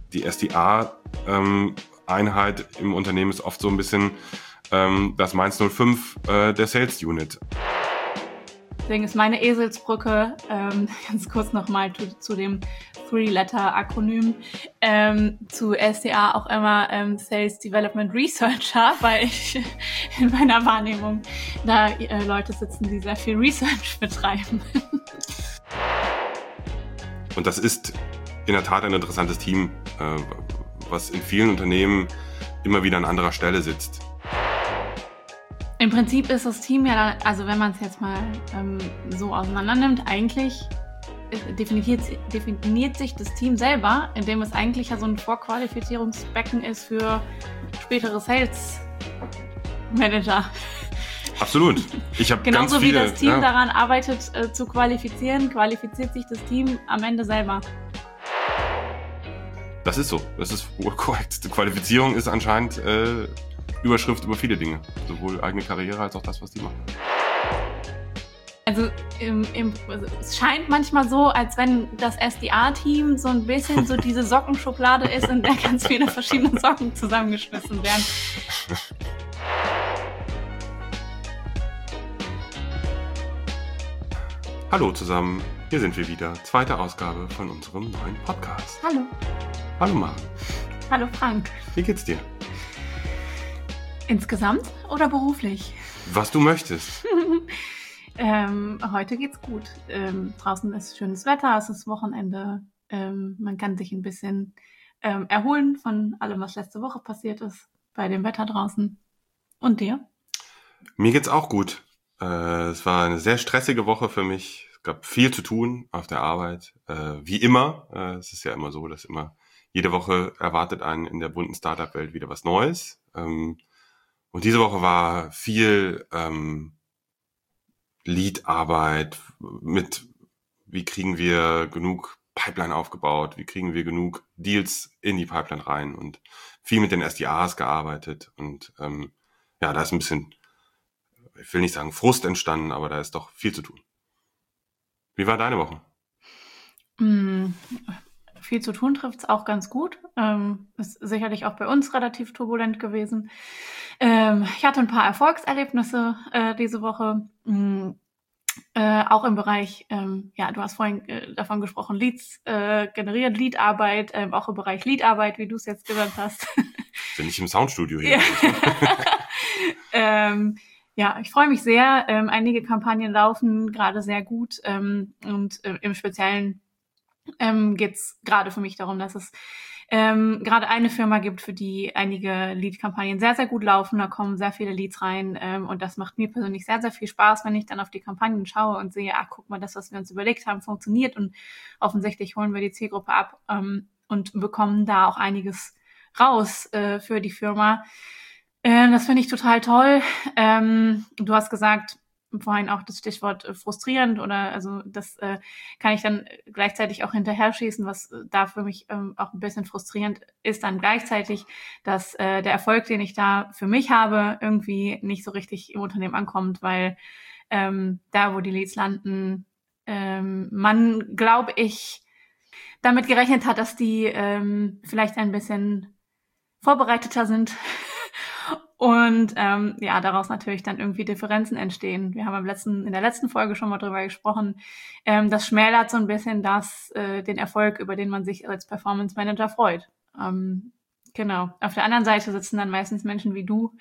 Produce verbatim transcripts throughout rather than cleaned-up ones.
die S D A-Einheit ähm, im Unternehmen ist oft so ein bisschen ähm, das Mainz null fünf äh, der Sales Unit. Deswegen ist meine Eselsbrücke, ähm, ganz kurz nochmal zu, zu dem Three-Letter-Akronym, ähm, zu S D A auch immer ähm, Sales Development Researcher, weil ich in meiner Wahrnehmung da äh, Leute sitzen, die sehr viel Research betreiben. Und das ist in der Tat ein interessantes Team, äh, was in vielen Unternehmen immer wieder an anderer Stelle sitzt. Im Prinzip ist das Team ja, also wenn man es jetzt mal ähm, so auseinander nimmt, eigentlich definiert, definiert sich das Team selber, indem es eigentlich ja so ein Vorqualifizierungsbecken ist für spätere Sales Manager. Absolut. Ich habe Genauso ganz viele, wie das Team ja. daran arbeitet, äh, zu qualifizieren, qualifiziert sich das Team am Ende selber. Das ist so. Das ist wohl korrekt. Die Qualifizierung ist anscheinend äh, Überschrift über viele Dinge. Sowohl eigene Karriere als auch das, was die machen. Also, im, im, also es scheint manchmal so, als wenn das S D A-Team so ein bisschen so diese Sockenschublade ist, in der ganz viele verschiedene Socken zusammengeschmissen werden. Hallo zusammen, hier sind wir wieder. Zweite Ausgabe von unserem neuen Podcast. Hallo. Hallo Maren. Hallo Frank. Wie geht's dir? Insgesamt oder beruflich? Was du möchtest. ähm, heute geht's gut. Ähm, draußen ist schönes Wetter, es ist Wochenende. Ähm, man kann sich ein bisschen ähm, erholen von allem, was letzte Woche passiert ist, bei dem Wetter draußen. Und dir? Mir geht's auch gut. Äh, es war eine sehr stressige Woche für mich. Es gab viel zu tun auf der Arbeit. Äh, wie immer. Äh, es ist ja immer so, dass immer jede Woche erwartet einen in der bunten Startup-Welt wieder was Neues. Ähm, Und diese Woche war viel ähm, Lead-Arbeit mit, wie kriegen wir genug Pipeline aufgebaut, wie kriegen wir genug Deals in die Pipeline rein und viel mit den S D As gearbeitet. Und ähm, ja, da ist ein bisschen, ich will nicht sagen Frust entstanden, aber da ist doch viel zu tun. Wie war deine Woche? Mm, viel zu tun trifft's auch ganz gut. Ähm, ist sicherlich auch bei uns relativ turbulent gewesen. Ähm, ich hatte ein paar Erfolgserlebnisse äh, diese Woche, mm, äh, auch im Bereich, ähm, ja, du hast vorhin äh, davon gesprochen, Leads äh, generiert, Leadarbeit, äh, auch im Bereich Leadarbeit, wie du es jetzt genannt hast. Sind nicht im Soundstudio hier. Ja. ähm, ja, ich freue mich sehr. Ähm, einige Kampagnen laufen gerade sehr gut ähm, und äh, im Speziellen ähm, geht es gerade für mich darum, dass es ähm, gerade eine Firma gibt, für die einige Lead-Kampagnen sehr, sehr gut laufen. Da kommen sehr viele Leads rein ähm, und das macht mir persönlich sehr, sehr viel Spaß, wenn ich dann auf die Kampagnen schaue und sehe, ach, guck mal, das, was wir uns überlegt haben, funktioniert und offensichtlich holen wir die Zielgruppe ab ähm, und bekommen da auch einiges raus äh, für die Firma. Äh, das finde ich total toll. Ähm, du hast gesagt, vorhin auch das Stichwort äh, frustrierend oder also das äh, kann ich dann gleichzeitig auch hinterher schießen, was äh, da für mich ähm, auch ein bisschen frustrierend ist dann gleichzeitig, dass äh, der Erfolg, den ich da für mich habe, irgendwie nicht so richtig im Unternehmen ankommt, weil ähm, da, wo die Leads landen, ähm, man, glaube ich, damit gerechnet hat, dass die ähm, vielleicht ein bisschen vorbereiteter sind und ähm, ja, daraus natürlich dann irgendwie Differenzen entstehen. Wir haben im letzten, in der letzten Folge schon mal drüber gesprochen. Ähm, das schmälert so ein bisschen das, äh, den Erfolg, über den man sich als Performance Manager freut. Ähm, genau. Auf der anderen Seite sitzen dann meistens Menschen wie du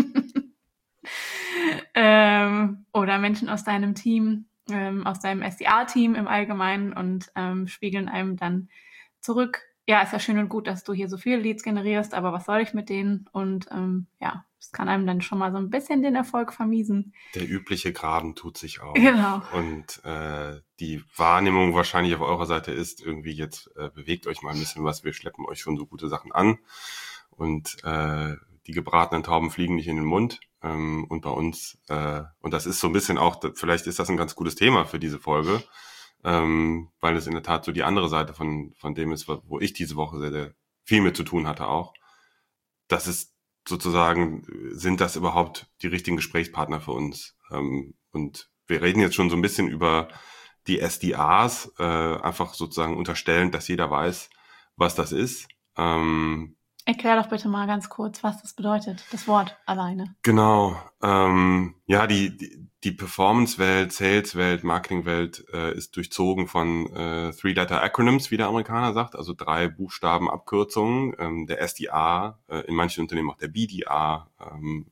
ähm, oder Menschen aus deinem Team, ähm, aus deinem S D A-Team im Allgemeinen und ähm, spiegeln einem dann zurück. Ja, ist ja schön und gut, dass du hier so viele Leads generierst, aber was soll ich mit denen? Und ähm, ja, das kann einem dann schon mal so ein bisschen den Erfolg vermiesen. Der übliche Graben tut sich auf. Genau. Und äh, die Wahrnehmung wahrscheinlich auf eurer Seite ist irgendwie jetzt, äh, bewegt euch mal ein bisschen was, wir schleppen euch schon so gute Sachen an. Und äh, die gebratenen Tauben fliegen nicht in den Mund. Ähm, und bei uns, äh, und das ist so ein bisschen auch, vielleicht ist das ein ganz gutes Thema für diese Folge, ähm, weil es in der Tat so die andere Seite von von dem ist, wo ich diese Woche sehr, sehr viel mit zu tun hatte auch. Das ist sozusagen, sind das überhaupt die richtigen Gesprächspartner für uns? Ähm, und wir reden jetzt schon so ein bisschen über die S D As, äh, einfach sozusagen unterstellend, dass jeder weiß, was das ist. Ähm, Erklär doch bitte mal ganz kurz, was das bedeutet, das Wort alleine. Genau. Ähm, ja, die, die, die Performance-Welt, Sales-Welt, Marketing-Welt äh, ist durchzogen von äh, Three-Letter-Acronyms, wie der Amerikaner sagt, also drei Buchstaben Abkürzungen. Ähm, der S D R, äh, in manchen Unternehmen auch der B D R, ähm,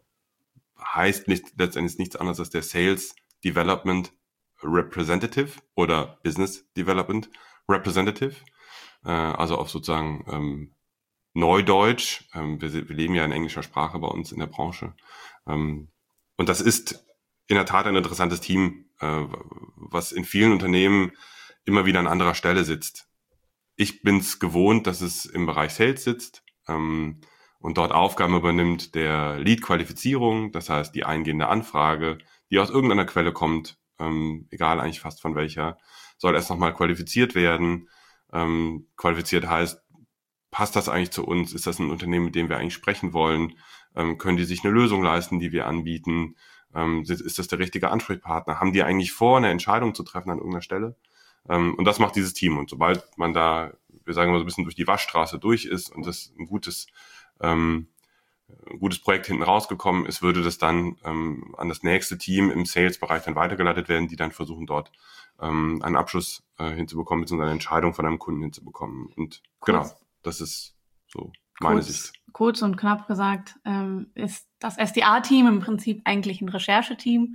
heißt nicht, letztendlich nichts anderes als der Sales Development Representative oder Business Development Representative. Äh, also auf sozusagen ähm, Neudeutsch. Ähm, wir, wir leben ja in englischer Sprache bei uns in der Branche. Ähm, und das ist in der Tat ein interessantes Team, äh, was in vielen Unternehmen immer wieder an anderer Stelle sitzt. Ich bin es gewohnt, dass es im Bereich Sales sitzt ähm, und dort Aufgaben übernimmt der Lead-Qualifizierung, das heißt die eingehende Anfrage, die aus irgendeiner Quelle kommt, ähm, egal eigentlich fast von welcher, soll erst nochmal qualifiziert werden. Ähm, qualifiziert heißt, passt das eigentlich zu uns? Ist das ein Unternehmen, mit dem wir eigentlich sprechen wollen? Ähm, können die sich eine Lösung leisten, die wir anbieten? Ähm, ist das der richtige Ansprechpartner? Haben die eigentlich vor, eine Entscheidung zu treffen an irgendeiner Stelle? Ähm, und das macht dieses Team. Und sobald man da, wir sagen mal so ein bisschen durch die Waschstraße durch ist und das ein gutes, ähm, ein gutes Projekt hinten rausgekommen ist, würde das dann ähm, an das nächste Team im Sales-Bereich dann weitergeleitet werden, die dann versuchen, dort ähm, einen Abschluss äh, hinzubekommen, beziehungsweise eine Entscheidung von einem Kunden hinzubekommen. Und Kurz. genau, das ist so meine kurz, Sicht. Kurz und knapp gesagt, ähm, ist das S D A-Team im Prinzip eigentlich ein Rechercheteam.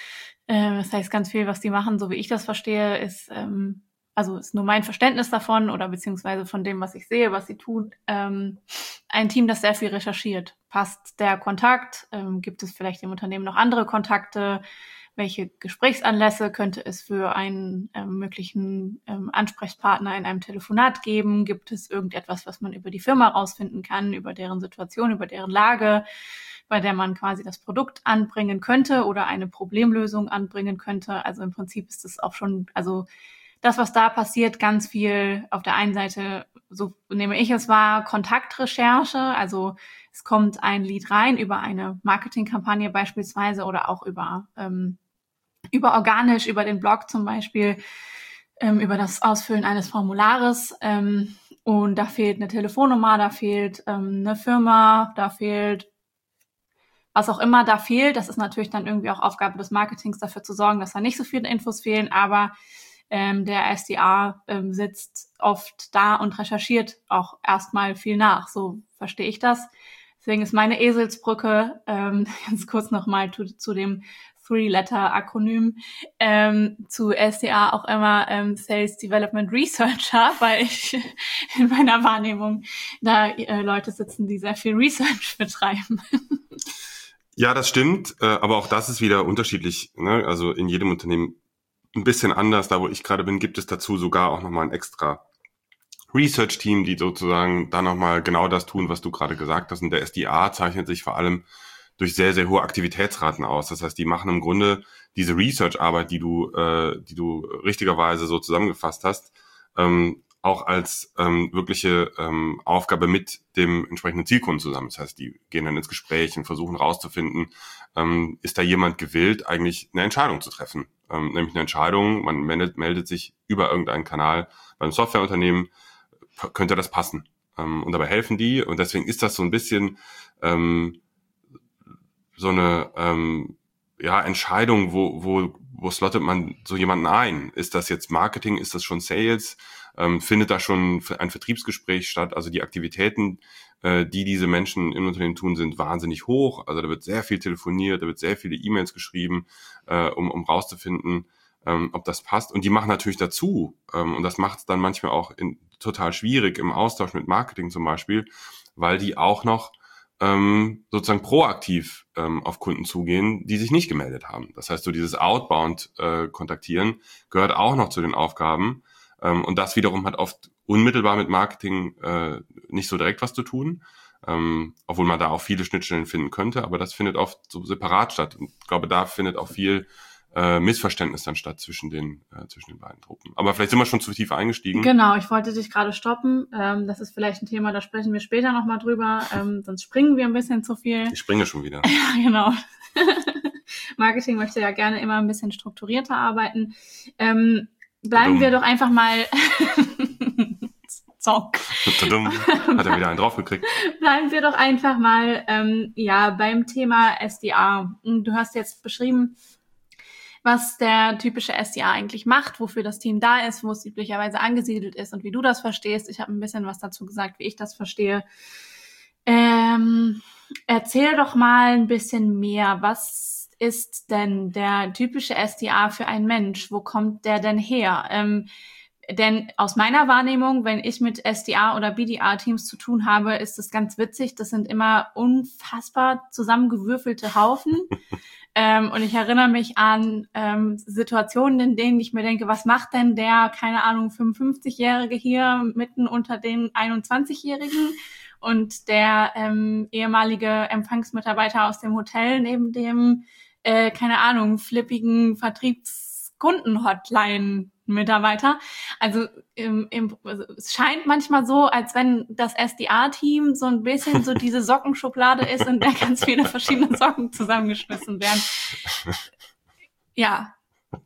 Ähm, das heißt, ganz viel, was die machen, so wie ich das verstehe, ist, ähm, also ist nur mein Verständnis davon oder beziehungsweise von dem, was ich sehe, was sie tun, ähm, ein Team, das sehr viel recherchiert. Passt der Kontakt? Ähm, gibt es vielleicht im Unternehmen noch andere Kontakte? Welche Gesprächsanlässe könnte es für einen ähm, möglichen ähm, Ansprechpartner in einem Telefonat geben? Gibt es irgendetwas, was man über die Firma rausfinden kann, über deren Situation, über deren Lage, bei der man quasi das Produkt anbringen könnte oder eine Problemlösung anbringen könnte? Also im Prinzip ist es auch schon, also das, was da passiert, ganz viel auf der einen Seite, so nehme ich es wahr, Kontaktrecherche, also es kommt ein Lead rein über eine Marketingkampagne beispielsweise oder auch über ähm, über organisch, über den Blog zum Beispiel, ähm, über das Ausfüllen eines Formulares. Ähm, und da fehlt eine Telefonnummer, da fehlt ähm, eine Firma, da fehlt was auch immer da fehlt. Das ist natürlich dann irgendwie auch Aufgabe des Marketings, dafür zu sorgen, dass da nicht so viele Infos fehlen. Aber ähm, der S D R ähm, sitzt oft da und recherchiert auch erstmal viel nach. So verstehe ich das. Deswegen ist meine Eselsbrücke, ähm, ganz kurz nochmal zu, zu dem Three-Letter-Akronym, ähm, zu S D R auch immer ähm, Sales Development Researcher, weil ich in meiner Wahrnehmung da äh, Leute sitzen, die sehr viel Research betreiben. Ja, das stimmt, äh, aber auch das ist wieder unterschiedlich, ne? Also in jedem Unternehmen ein bisschen anders. Da, wo ich gerade bin, gibt es dazu sogar auch nochmal ein extra Research-Team, die sozusagen da nochmal genau das tun, was du gerade gesagt hast. Und der S D A zeichnet sich vor allem durch sehr, sehr hohe Aktivitätsraten aus. Das heißt, die machen im Grunde diese Research-Arbeit, die du, äh, die du richtigerweise so zusammengefasst hast, ähm, auch als ähm, wirkliche ähm, Aufgabe mit dem entsprechenden Zielkunden zusammen. Das heißt, die gehen dann ins Gespräch und versuchen rauszufinden, ähm, ist da jemand gewillt, eigentlich eine Entscheidung zu treffen. Ähm, nämlich eine Entscheidung, man meldet, meldet sich über irgendeinen Kanal beim Softwareunternehmen, p- könnte das passen. Ähm, und dabei helfen die. Und deswegen ist das so ein bisschen ähm, so eine ähm, ja, Entscheidung, wo, wo, wo slottet man so jemanden ein? Ist das jetzt Marketing? Ist das schon Sales? Ähm, findet da schon ein Vertriebsgespräch statt? Also die Aktivitäten, äh, die diese Menschen im Unternehmen tun, sind wahnsinnig hoch. Also da wird sehr viel telefoniert, da wird sehr viele E-Mails geschrieben, äh, um, um rauszufinden, ähm, ob das passt. Und die machen natürlich dazu, ähm, und das macht es dann manchmal auch in, total schwierig im Austausch mit Marketing zum Beispiel, weil die auch noch ähm, sozusagen proaktiv ähm, auf Kunden zugehen, die sich nicht gemeldet haben. Das heißt, so dieses Outbound-Kontaktieren äh, gehört auch noch zu den Aufgaben. Ähm, und das wiederum hat oft unmittelbar mit Marketing äh, nicht so direkt was zu tun, ähm, obwohl man da auch viele Schnittstellen finden könnte. Aber das findet oft so separat statt. Und ich glaube, da findet auch viel äh, Missverständnis dann statt zwischen den äh, zwischen den beiden Truppen. Aber vielleicht sind wir schon zu tief eingestiegen. Genau, ich wollte dich gerade stoppen. Ähm, das ist vielleicht ein Thema, da sprechen wir später nochmal drüber. Ähm, sonst springen wir ein bisschen zu viel. Ich springe schon wieder. Ja, genau. Marketing möchte ja gerne immer ein bisschen strukturierter arbeiten. Ähm, bleiben Dumm. wir doch einfach mal So. Hat er wieder einen draufgekriegt. Bleiben wir doch einfach mal ähm, ja beim Thema S D A. Du hast jetzt beschrieben, was der typische S D A eigentlich macht, wofür das Team da ist, wo es üblicherweise angesiedelt ist und wie du das verstehst. Ich habe ein bisschen was dazu gesagt, wie ich das verstehe. Ähm, erzähl doch mal ein bisschen mehr. Was ist denn der typische S D A für ein Mensch? Wo kommt der denn her? Ähm, Denn aus meiner Wahrnehmung, wenn ich mit S D A oder B D A-Teams zu tun habe, ist es ganz witzig. Das sind immer unfassbar zusammengewürfelte Haufen. ähm, und ich erinnere mich an ähm, Situationen, in denen ich mir denke, was macht denn der, keine Ahnung, fünfundfünfzigjährige hier mitten unter den einundzwanzigjährigen und der ähm, ehemalige Empfangsmitarbeiter aus dem Hotel neben dem, äh, keine Ahnung, flippigen Vertriebskunden-Hotline Mitarbeiter. Also, im, im, also es scheint manchmal so, als wenn das S D A-Team so ein bisschen so diese Sockenschublade ist, in der ganz viele verschiedene Socken zusammengeschmissen werden. Ja.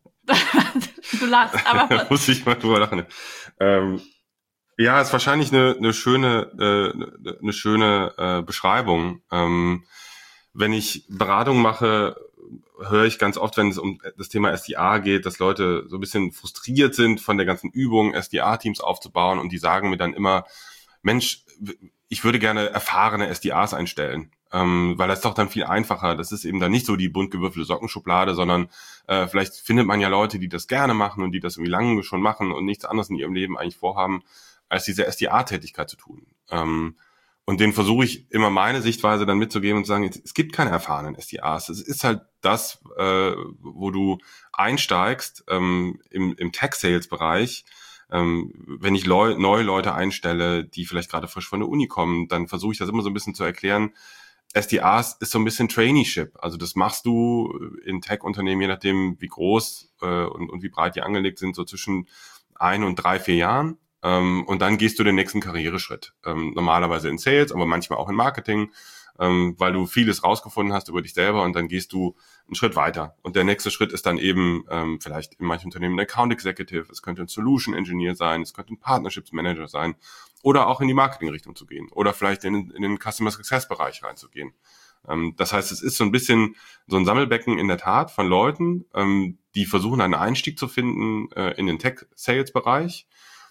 Du lachst, aber... Da muss ich mal drüber lachen. Ähm, ja, ist wahrscheinlich eine, eine schöne, äh, eine schöne äh, Beschreibung. Ähm, wenn ich Beratung mache, höre ich ganz oft, wenn es um das Thema S D A geht, dass Leute so ein bisschen frustriert sind von der ganzen Übung, S D A-Teams aufzubauen, und die sagen mir dann immer, Mensch, ich würde gerne erfahrene S D As einstellen, ähm, weil das ist doch dann viel einfacher. Das ist eben dann nicht so die bunt gewürfelte Sockenschublade, sondern äh, vielleicht findet man ja Leute, die das gerne machen und die das irgendwie lange schon machen und nichts anderes in ihrem Leben eigentlich vorhaben, als diese S D A-Tätigkeit zu tun. Ähm, Und denen versuche ich immer meine Sichtweise dann mitzugeben und zu sagen, es gibt keine erfahrenen S D As. Es ist halt das, äh, wo du einsteigst ähm, im, im Tech-Sales-Bereich. Ähm, wenn ich Leu- neue Leute einstelle, die vielleicht gerade frisch von der Uni kommen, dann versuche ich das immer so ein bisschen zu erklären. S D As ist so ein bisschen Traineeship. Also das machst du in Tech-Unternehmen, je nachdem wie groß äh, und, und wie breit die angelegt sind, so zwischen ein und drei, vier Jahren. Um, und dann gehst du den nächsten Karriereschritt. Um, normalerweise in Sales, aber manchmal auch in Marketing, um, weil du vieles rausgefunden hast über dich selber, und dann gehst du einen Schritt weiter. Und der nächste Schritt ist dann eben um, vielleicht in manchen Unternehmen ein Account Executive, es könnte ein Solution Engineer sein, es könnte ein Partnerships Manager sein, oder auch in die Marketing-Richtung zu gehen oder vielleicht in, in den Customer Success-Bereich reinzugehen. Um, das heißt, es ist so ein bisschen so ein Sammelbecken in der Tat von Leuten, um, die versuchen, einen Einstieg zu finden uh, in den Tech-Sales-Bereich.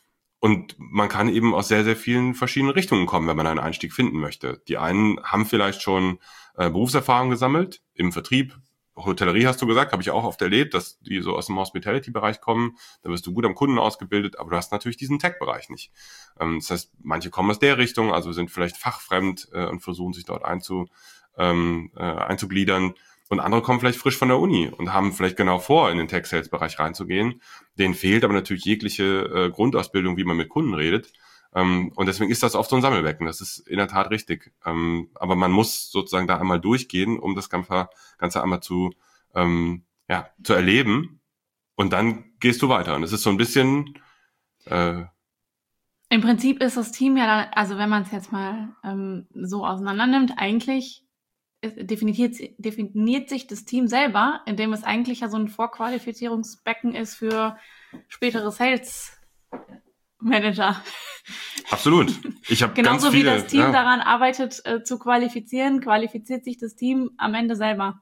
Und man kann eben aus sehr, sehr vielen verschiedenen Richtungen kommen, wenn man einen Einstieg finden möchte. Die einen haben vielleicht schon äh, Berufserfahrung gesammelt im Vertrieb. Hotellerie hast du gesagt, habe ich auch oft erlebt, dass die so aus dem Hospitality-Bereich kommen. Da wirst du gut am Kunden ausgebildet, aber du hast natürlich diesen Tech-Bereich nicht. Ähm, das heißt, manche kommen aus der Richtung, also sind vielleicht fachfremd äh, und versuchen sich dort einzu, ähm, äh, einzugliedern. Und andere kommen vielleicht frisch von der Uni und haben vielleicht genau vor, in den Tech-Sales-Bereich reinzugehen. Denen fehlt aber natürlich jegliche äh, Grundausbildung, wie man mit Kunden redet. Ähm, und deswegen ist das oft so ein Sammelbecken. Das ist in der Tat richtig. Ähm, aber man muss sozusagen da einmal durchgehen, um das Ganze, Ganze einmal zu, ähm, ja, zu erleben. Und dann gehst du weiter. Und es ist so ein bisschen... Äh, Im Prinzip ist das Team ja dann, also wenn man es jetzt mal ähm, so auseinander nimmt, eigentlich definiert, definiert sich das Team selber, indem es eigentlich ja so ein Vorqualifizierungsbecken ist für spätere Sales-Manager. Absolut. Ich habe Genauso ganz viele, wie das Team ja. daran arbeitet, äh, zu qualifizieren, qualifiziert sich das Team am Ende selber.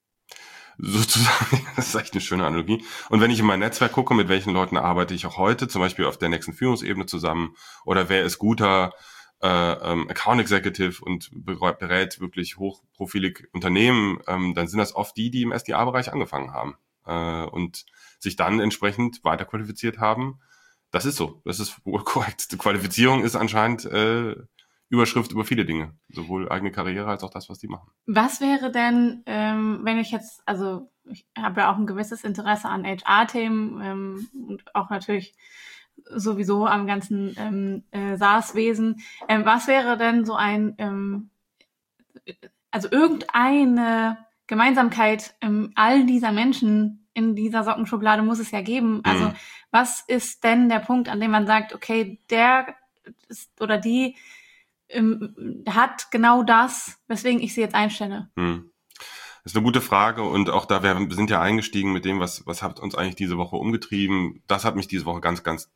Sozusagen, das ist echt eine schöne Analogie. Und wenn ich in mein Netzwerk gucke, mit welchen Leuten arbeite ich auch heute, zum Beispiel auf der nächsten Führungsebene zusammen, oder wer ist guter äh, ähm, Account Executive und berät wirklich hochprofilig Unternehmen, ähm, dann sind das oft die, die im S D A-Bereich angefangen haben äh, und sich dann entsprechend weiterqualifiziert haben. Das ist so, das ist wohl korrekt. Die Qualifizierung ist anscheinend äh, Überschrift über viele Dinge, sowohl eigene Karriere als auch das, was die machen. Was wäre denn, ähm, wenn ich jetzt, also ich habe ja auch ein gewisses Interesse an H R-Themen ähm, und auch natürlich sowieso am ganzen ähm, äh, SaaS-Wesen. Ähm, was wäre denn so ein, ähm, also irgendeine Gemeinsamkeit ähm, all dieser Menschen in dieser Sockenschublade muss es ja geben. Also mhm. was ist denn der Punkt, an dem man sagt, okay, der ist, oder die ähm, hat genau das, weswegen ich sie jetzt einstelle? Mhm. Das ist eine gute Frage, und auch da, wir sind ja eingestiegen mit dem, was was hat uns eigentlich diese Woche umgetrieben. Das hat mich diese Woche ganz, ganz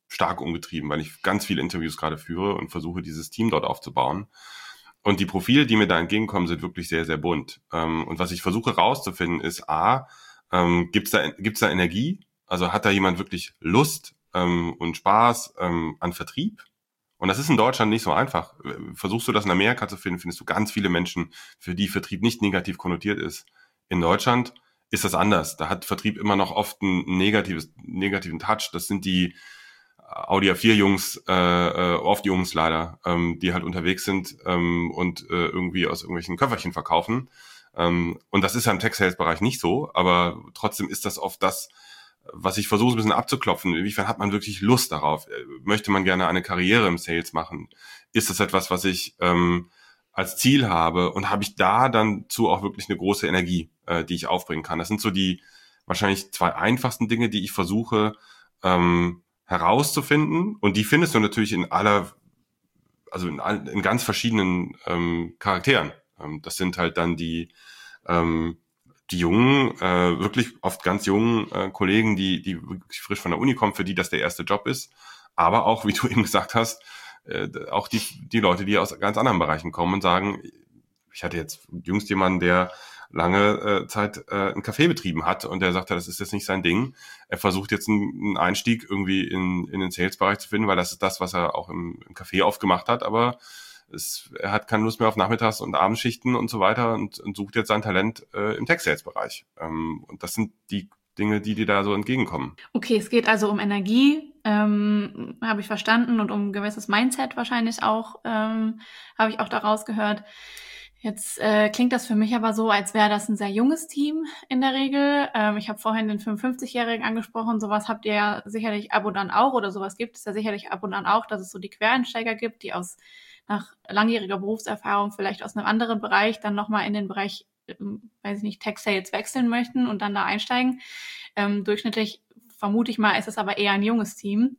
stark umgetrieben, weil ich ganz viele Interviews gerade führe und versuche, dieses Team dort aufzubauen. Und die Profile, die mir da entgegenkommen, sind wirklich sehr, sehr bunt. Ähm, und was ich versuche rauszufinden, ist A, ähm, gibt's da, gibt's da Energie? Also hat da jemand wirklich Lust ähm, und Spaß ähm, an Vertrieb? Und das ist in Deutschland nicht so einfach. Versuchst du das in Amerika zu finden, findest du ganz viele Menschen, für die Vertrieb nicht negativ konnotiert ist. In Deutschland ist das anders. Da hat Vertrieb immer noch oft einen negatives, negativen Touch. Das sind die Audi A vier Jungs, äh, oft Jungs leider, ähm, die halt unterwegs sind ähm, und äh, irgendwie aus irgendwelchen Köfferchen verkaufen. Ähm, und das ist ja im Tech-Sales-Bereich nicht so, aber trotzdem ist das oft das, was ich versuche, ein bisschen abzuklopfen. Inwiefern hat man wirklich Lust darauf? Möchte man gerne eine Karriere im Sales machen? Ist das etwas, was ich ähm, als Ziel habe? Und habe ich da dann zu auch wirklich eine große Energie, äh, die ich aufbringen kann? Das sind so die wahrscheinlich zwei einfachsten Dinge, die ich versuche ähm, herauszufinden. Und die findest du natürlich in aller, also in, all, in ganz verschiedenen ähm, Charakteren. Ähm, das sind halt dann die ähm, die jungen, äh, wirklich oft ganz jungen äh, Kollegen, die die wirklich frisch von der Uni kommen, für die das der erste Job ist. Aber auch, wie du eben gesagt hast, äh, auch die die Leute, die aus ganz anderen Bereichen kommen und sagen, ich hatte jetzt jüngst jemanden, der lange äh, Zeit äh, einen Café betrieben hat und der sagte, das ist jetzt nicht sein Ding. Er versucht jetzt einen, einen Einstieg irgendwie in in den Sales-Bereich zu finden, weil das ist das, was er auch im, im Café oft gemacht hat, aber es, er hat keine Lust mehr auf Nachmittags- und Abendschichten und so weiter und, und sucht jetzt sein Talent äh, im Tech-Sales-Bereich. Ähm, und das sind die Dinge, die dir da so entgegenkommen. Okay, es geht also um Energie, ähm, habe ich verstanden, und um ein gewisses Mindset wahrscheinlich auch, ähm, habe ich auch daraus gehört. Jetzt äh, klingt das für mich aber so, als wäre das ein sehr junges Team in der Regel. Ähm, ich habe vorhin den fünfundfünfzigjährigen angesprochen. Sowas habt ihr ja sicherlich ab und an auch, oder sowas gibt es ja sicherlich ab und an auch, dass es so die Quereinsteiger gibt, die aus nach langjähriger Berufserfahrung vielleicht aus einem anderen Bereich dann nochmal in den Bereich, ähm, weiß ich nicht, Tech-Sales wechseln möchten und dann da einsteigen. Ähm, durchschnittlich vermute ich mal, ist es aber eher ein junges Team.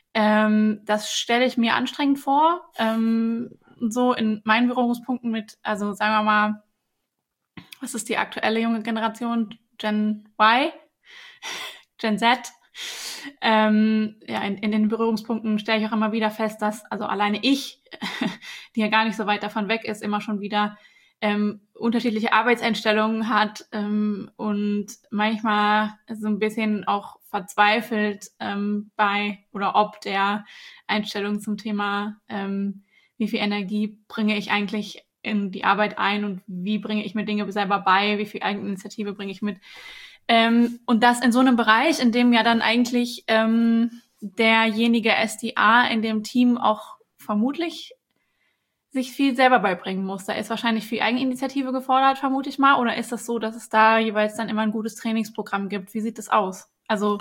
Ähm, das stelle ich mir anstrengend vor. Ähm, so in meinen Berührungspunkten mit, also sagen wir mal, was ist die aktuelle junge Generation? Gen Y? Gen Z? Ähm, ja, in, in den Berührungspunkten stelle ich auch immer wieder fest, dass also alleine ich, die ja gar nicht so weit davon weg ist, immer schon wieder ähm, unterschiedliche Arbeitseinstellungen hat ähm, und manchmal so ein bisschen auch verzweifelt ähm, bei oder ob der Einstellung zum Thema, ähm, wie viel Energie bringe ich eigentlich in die Arbeit ein und wie bringe ich mir Dinge selber bei, wie viel Eigeninitiative bringe ich mit. Ähm, und das in so einem Bereich, in dem ja dann eigentlich ähm, derjenige S D A in dem Team auch vermutlich sich viel selber beibringen muss. Da ist wahrscheinlich viel Eigeninitiative gefordert, vermute ich mal. Oder ist das so, dass es da jeweils dann immer ein gutes Trainingsprogramm gibt? Wie sieht das aus? Also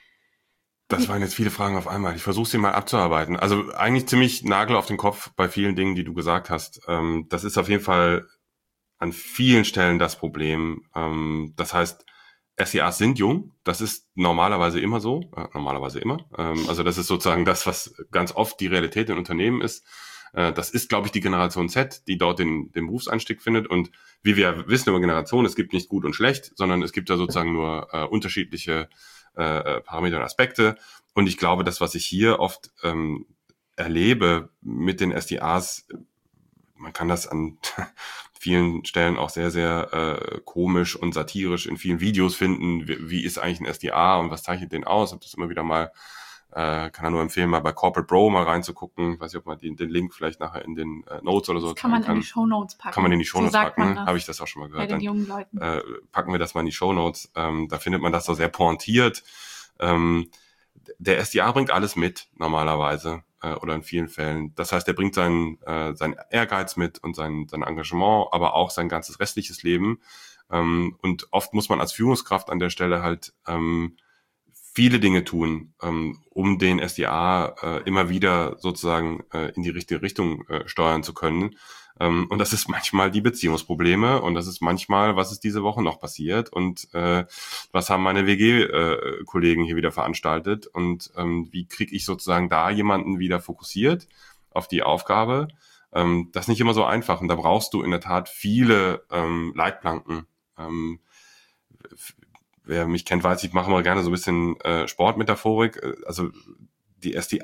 Das waren jetzt viele Fragen auf einmal. Ich versuche sie mal abzuarbeiten. Also eigentlich ziemlich Nagel auf den Kopf bei vielen Dingen, die du gesagt hast. Ähm, das ist auf jeden Fall an vielen Stellen das Problem. Ähm, das heißt, S D As sind jung. Das ist normalerweise immer so. Äh, normalerweise immer. Ähm, also das ist sozusagen das, was ganz oft die Realität in Unternehmen ist. Äh, das ist, glaube ich, die Generation Z, die dort den, den Berufseinstieg findet. Und wie wir wissen über Generationen, es gibt nicht gut und schlecht, sondern es gibt da sozusagen nur äh, unterschiedliche äh, Parameter und Aspekte. Und ich glaube, das, was ich hier oft ähm, erlebe mit den S D As, man kann das an vielen Stellen auch sehr, sehr äh, komisch und satirisch in vielen Videos finden. Wie, wie ist eigentlich ein S D A und was zeichnet den aus? Ich habe das immer wieder mal, äh, kann er nur empfehlen, mal bei Corporate Bro mal reinzugucken. Ich weiß nicht, ob man den, den Link vielleicht nachher in den äh, Notes oder so das kann man kann. in die Shownotes packen. Kann man in die Shownotes so packen, habe ich das auch schon mal gehört. Bei den jungen Leuten. Dann äh, packen wir das mal in die Shownotes. Ähm, da findet man das so sehr pointiert. Ähm, der S D A bringt alles mit, normalerweise. Oder in vielen Fällen. Das heißt, er bringt seinen, äh, seinen Ehrgeiz mit und sein, sein Engagement, aber auch sein ganzes restliches Leben. Ähm, und oft muss man als Führungskraft an der Stelle halt ähm, viele Dinge tun, ähm, um den S D A äh, immer wieder sozusagen äh, in die richtige Richtung äh, steuern zu können. Ähm, und das ist manchmal die Beziehungsprobleme und das ist manchmal, was ist diese Woche noch passiert und äh, was haben meine W G-Kollegen äh, hier wieder veranstaltet und ähm, wie kriege ich sozusagen da jemanden wieder fokussiert auf die Aufgabe. Ähm, das ist nicht immer so einfach und da brauchst du in der Tat viele ähm, Leitplanken. Ähm, wer mich kennt, weiß, ich mache immer gerne so ein bisschen äh, Sportmetaphorik. Also die S D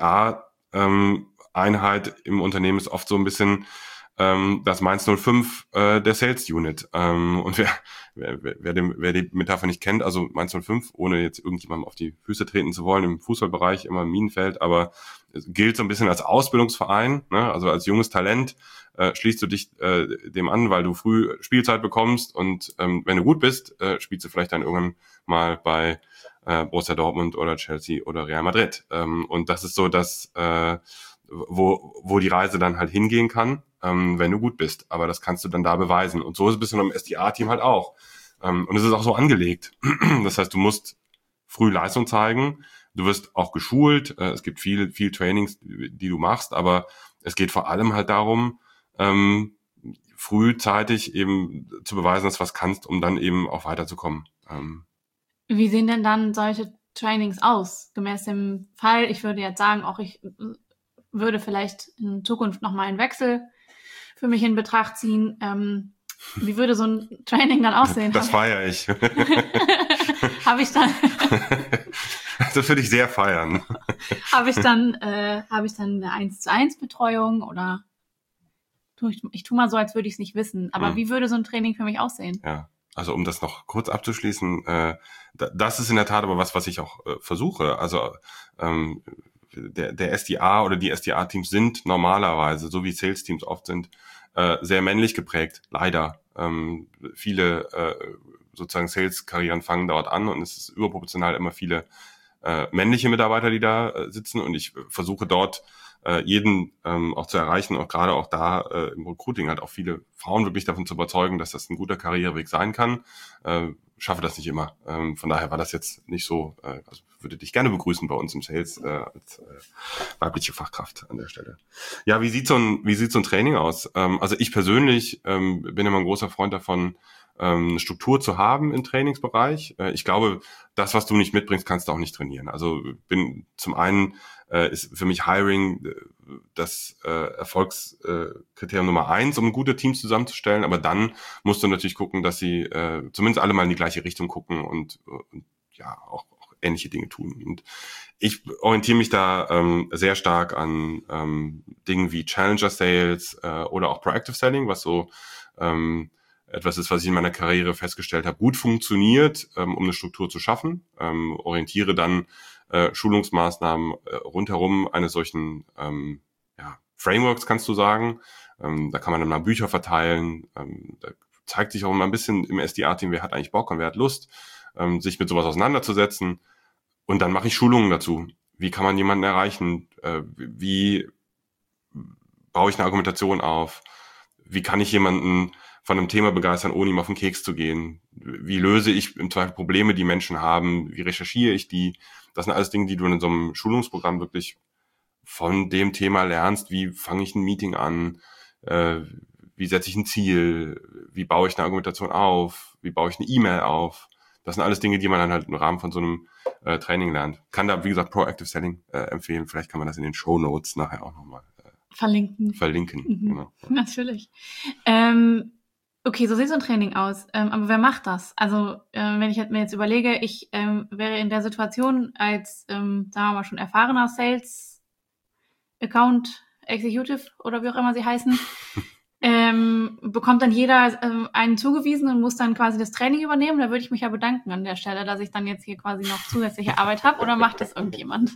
A-Einheit im Unternehmen ist oft so ein bisschen ähm, das Mainz null fünf äh, der Sales Unit. Ähm, und wer, wer, wer, den, wer die Metapher nicht kennt, also Mainz null fünf, ohne jetzt irgendjemandem auf die Füße treten zu wollen, im Fußballbereich immer ein Minenfeld, aber es gilt so ein bisschen als Ausbildungsverein, ne? Also als junges Talent äh, schließt du dich äh, dem an, weil du früh Spielzeit bekommst und ähm, wenn du gut bist, äh, spielst du vielleicht dann irgendwann mal bei äh, Borussia Dortmund oder Chelsea oder Real Madrid. Ähm, und das ist so das, äh, wo, wo die Reise dann halt hingehen kann, ähm, wenn du gut bist. Aber das kannst du dann da beweisen. Und so ist es ein bisschen im S D A-Team halt auch. Ähm, und es ist auch so angelegt. Das heißt, du musst früh Leistung zeigen. Du wirst auch geschult. Äh, es gibt viele, viel Trainings, die du machst. Aber es geht vor allem halt darum, ähm, frühzeitig eben zu beweisen, dass du was kannst, um dann eben auch weiterzukommen. Ähm, Wie sehen denn dann solche Trainings aus? Gemäß dem Fall, ich würde jetzt sagen, auch ich würde vielleicht in Zukunft nochmal einen Wechsel für mich in Betracht ziehen. Ähm, wie würde so ein Training dann aussehen? Das feiere ich. Habe ich dann... Das würde ich sehr feiern. Habe ich dann äh, habe ich dann eine eins zu eins Betreuung oder tu ich, ich tue mal so, als würde ich es nicht wissen. Aber hm. wie würde so ein Training für mich aussehen? Ja, also um das noch kurz abzuschließen, äh, das ist in der Tat aber was, was ich auch äh, versuche. Also ähm, der, der S D A oder die S D A-Teams sind normalerweise, so wie Sales-Teams oft sind, äh, sehr männlich geprägt, leider. Ähm, viele äh, sozusagen Sales-Karrieren fangen dort an und es ist überproportional immer viele äh, männliche Mitarbeiter, die da äh, sitzen und ich versuche dort äh, jeden ähm, auch zu erreichen, auch gerade auch da äh, im Recruiting halt auch viele Frauen wirklich davon zu überzeugen, dass das ein guter Karriereweg sein kann. Äh, schaffe das nicht immer. Ähm, von daher war das jetzt nicht so, äh, also würde dich gerne begrüßen bei uns im Sales äh, als äh, weibliche Fachkraft an der Stelle. Ja, wie sieht so ein, wie sieht so ein Training aus? Ähm, also ich persönlich ähm, bin immer ein großer Freund davon, ähm, eine Struktur zu haben im Trainingsbereich. Äh, ich glaube, das, was du nicht mitbringst, kannst du auch nicht trainieren. Also bin zum einen äh, ist für mich Hiring äh, das äh, Erfolgskriterium Nummer eins, um gute Teams zusammenzustellen. Aber dann musst du natürlich gucken, dass sie äh, zumindest alle mal in die gleiche Richtung gucken und, und ja auch, auch ähnliche Dinge tun. Und ich orientiere mich da ähm, sehr stark an ähm, Dingen wie Challenger Sales äh, oder auch Proactive Selling, was so ähm, etwas ist, was ich in meiner Karriere festgestellt habe, gut funktioniert, ähm, um eine Struktur zu schaffen. Ähm, orientiere dann äh, Schulungsmaßnahmen äh, rundherum eines solchen ähm, ja, Frameworks, kannst du sagen. Ähm, da kann man dann mal Bücher verteilen. Ähm, da zeigt sich auch immer ein bisschen im S D A-Team, wer hat eigentlich Bock und wer hat Lust, ähm, sich mit sowas auseinanderzusetzen. Und dann mache ich Schulungen dazu. Wie kann man jemanden erreichen? Äh, wie baue ich eine Argumentation auf? Wie kann ich jemanden von einem Thema begeistern, ohne ihm auf den Keks zu gehen? Wie löse ich im Zweifel Probleme, die Menschen haben? Wie recherchiere ich die? Das sind alles Dinge, die du in so einem Schulungsprogramm wirklich von dem Thema lernst. Wie fange ich ein Meeting an? Äh, wie setze ich ein Ziel? Wie baue ich eine Argumentation auf? Wie baue ich eine E-Mail auf? Das sind alles Dinge, die man dann halt im Rahmen von so einem äh, Training lernt. Kann da, wie gesagt, Proactive Selling äh, empfehlen. Vielleicht kann man das in den Shownotes nachher auch nochmal äh, verlinken. Verlinken, mhm. genau. Natürlich. Ähm, okay, so sieht so ein Training aus. Ähm, aber wer macht das? Also, äh, wenn ich mir jetzt überlege, ich ähm, wäre in der Situation als, ähm, sagen wir mal, schon erfahrener Sales Account Executive oder wie auch immer sie heißen, ähm, bekommt dann jeder ähm, einen zugewiesen und muss dann quasi das Training übernehmen. Da würde ich mich ja bedanken an der Stelle, dass ich dann jetzt hier quasi noch zusätzliche Arbeit habe. Oder macht das irgendjemand?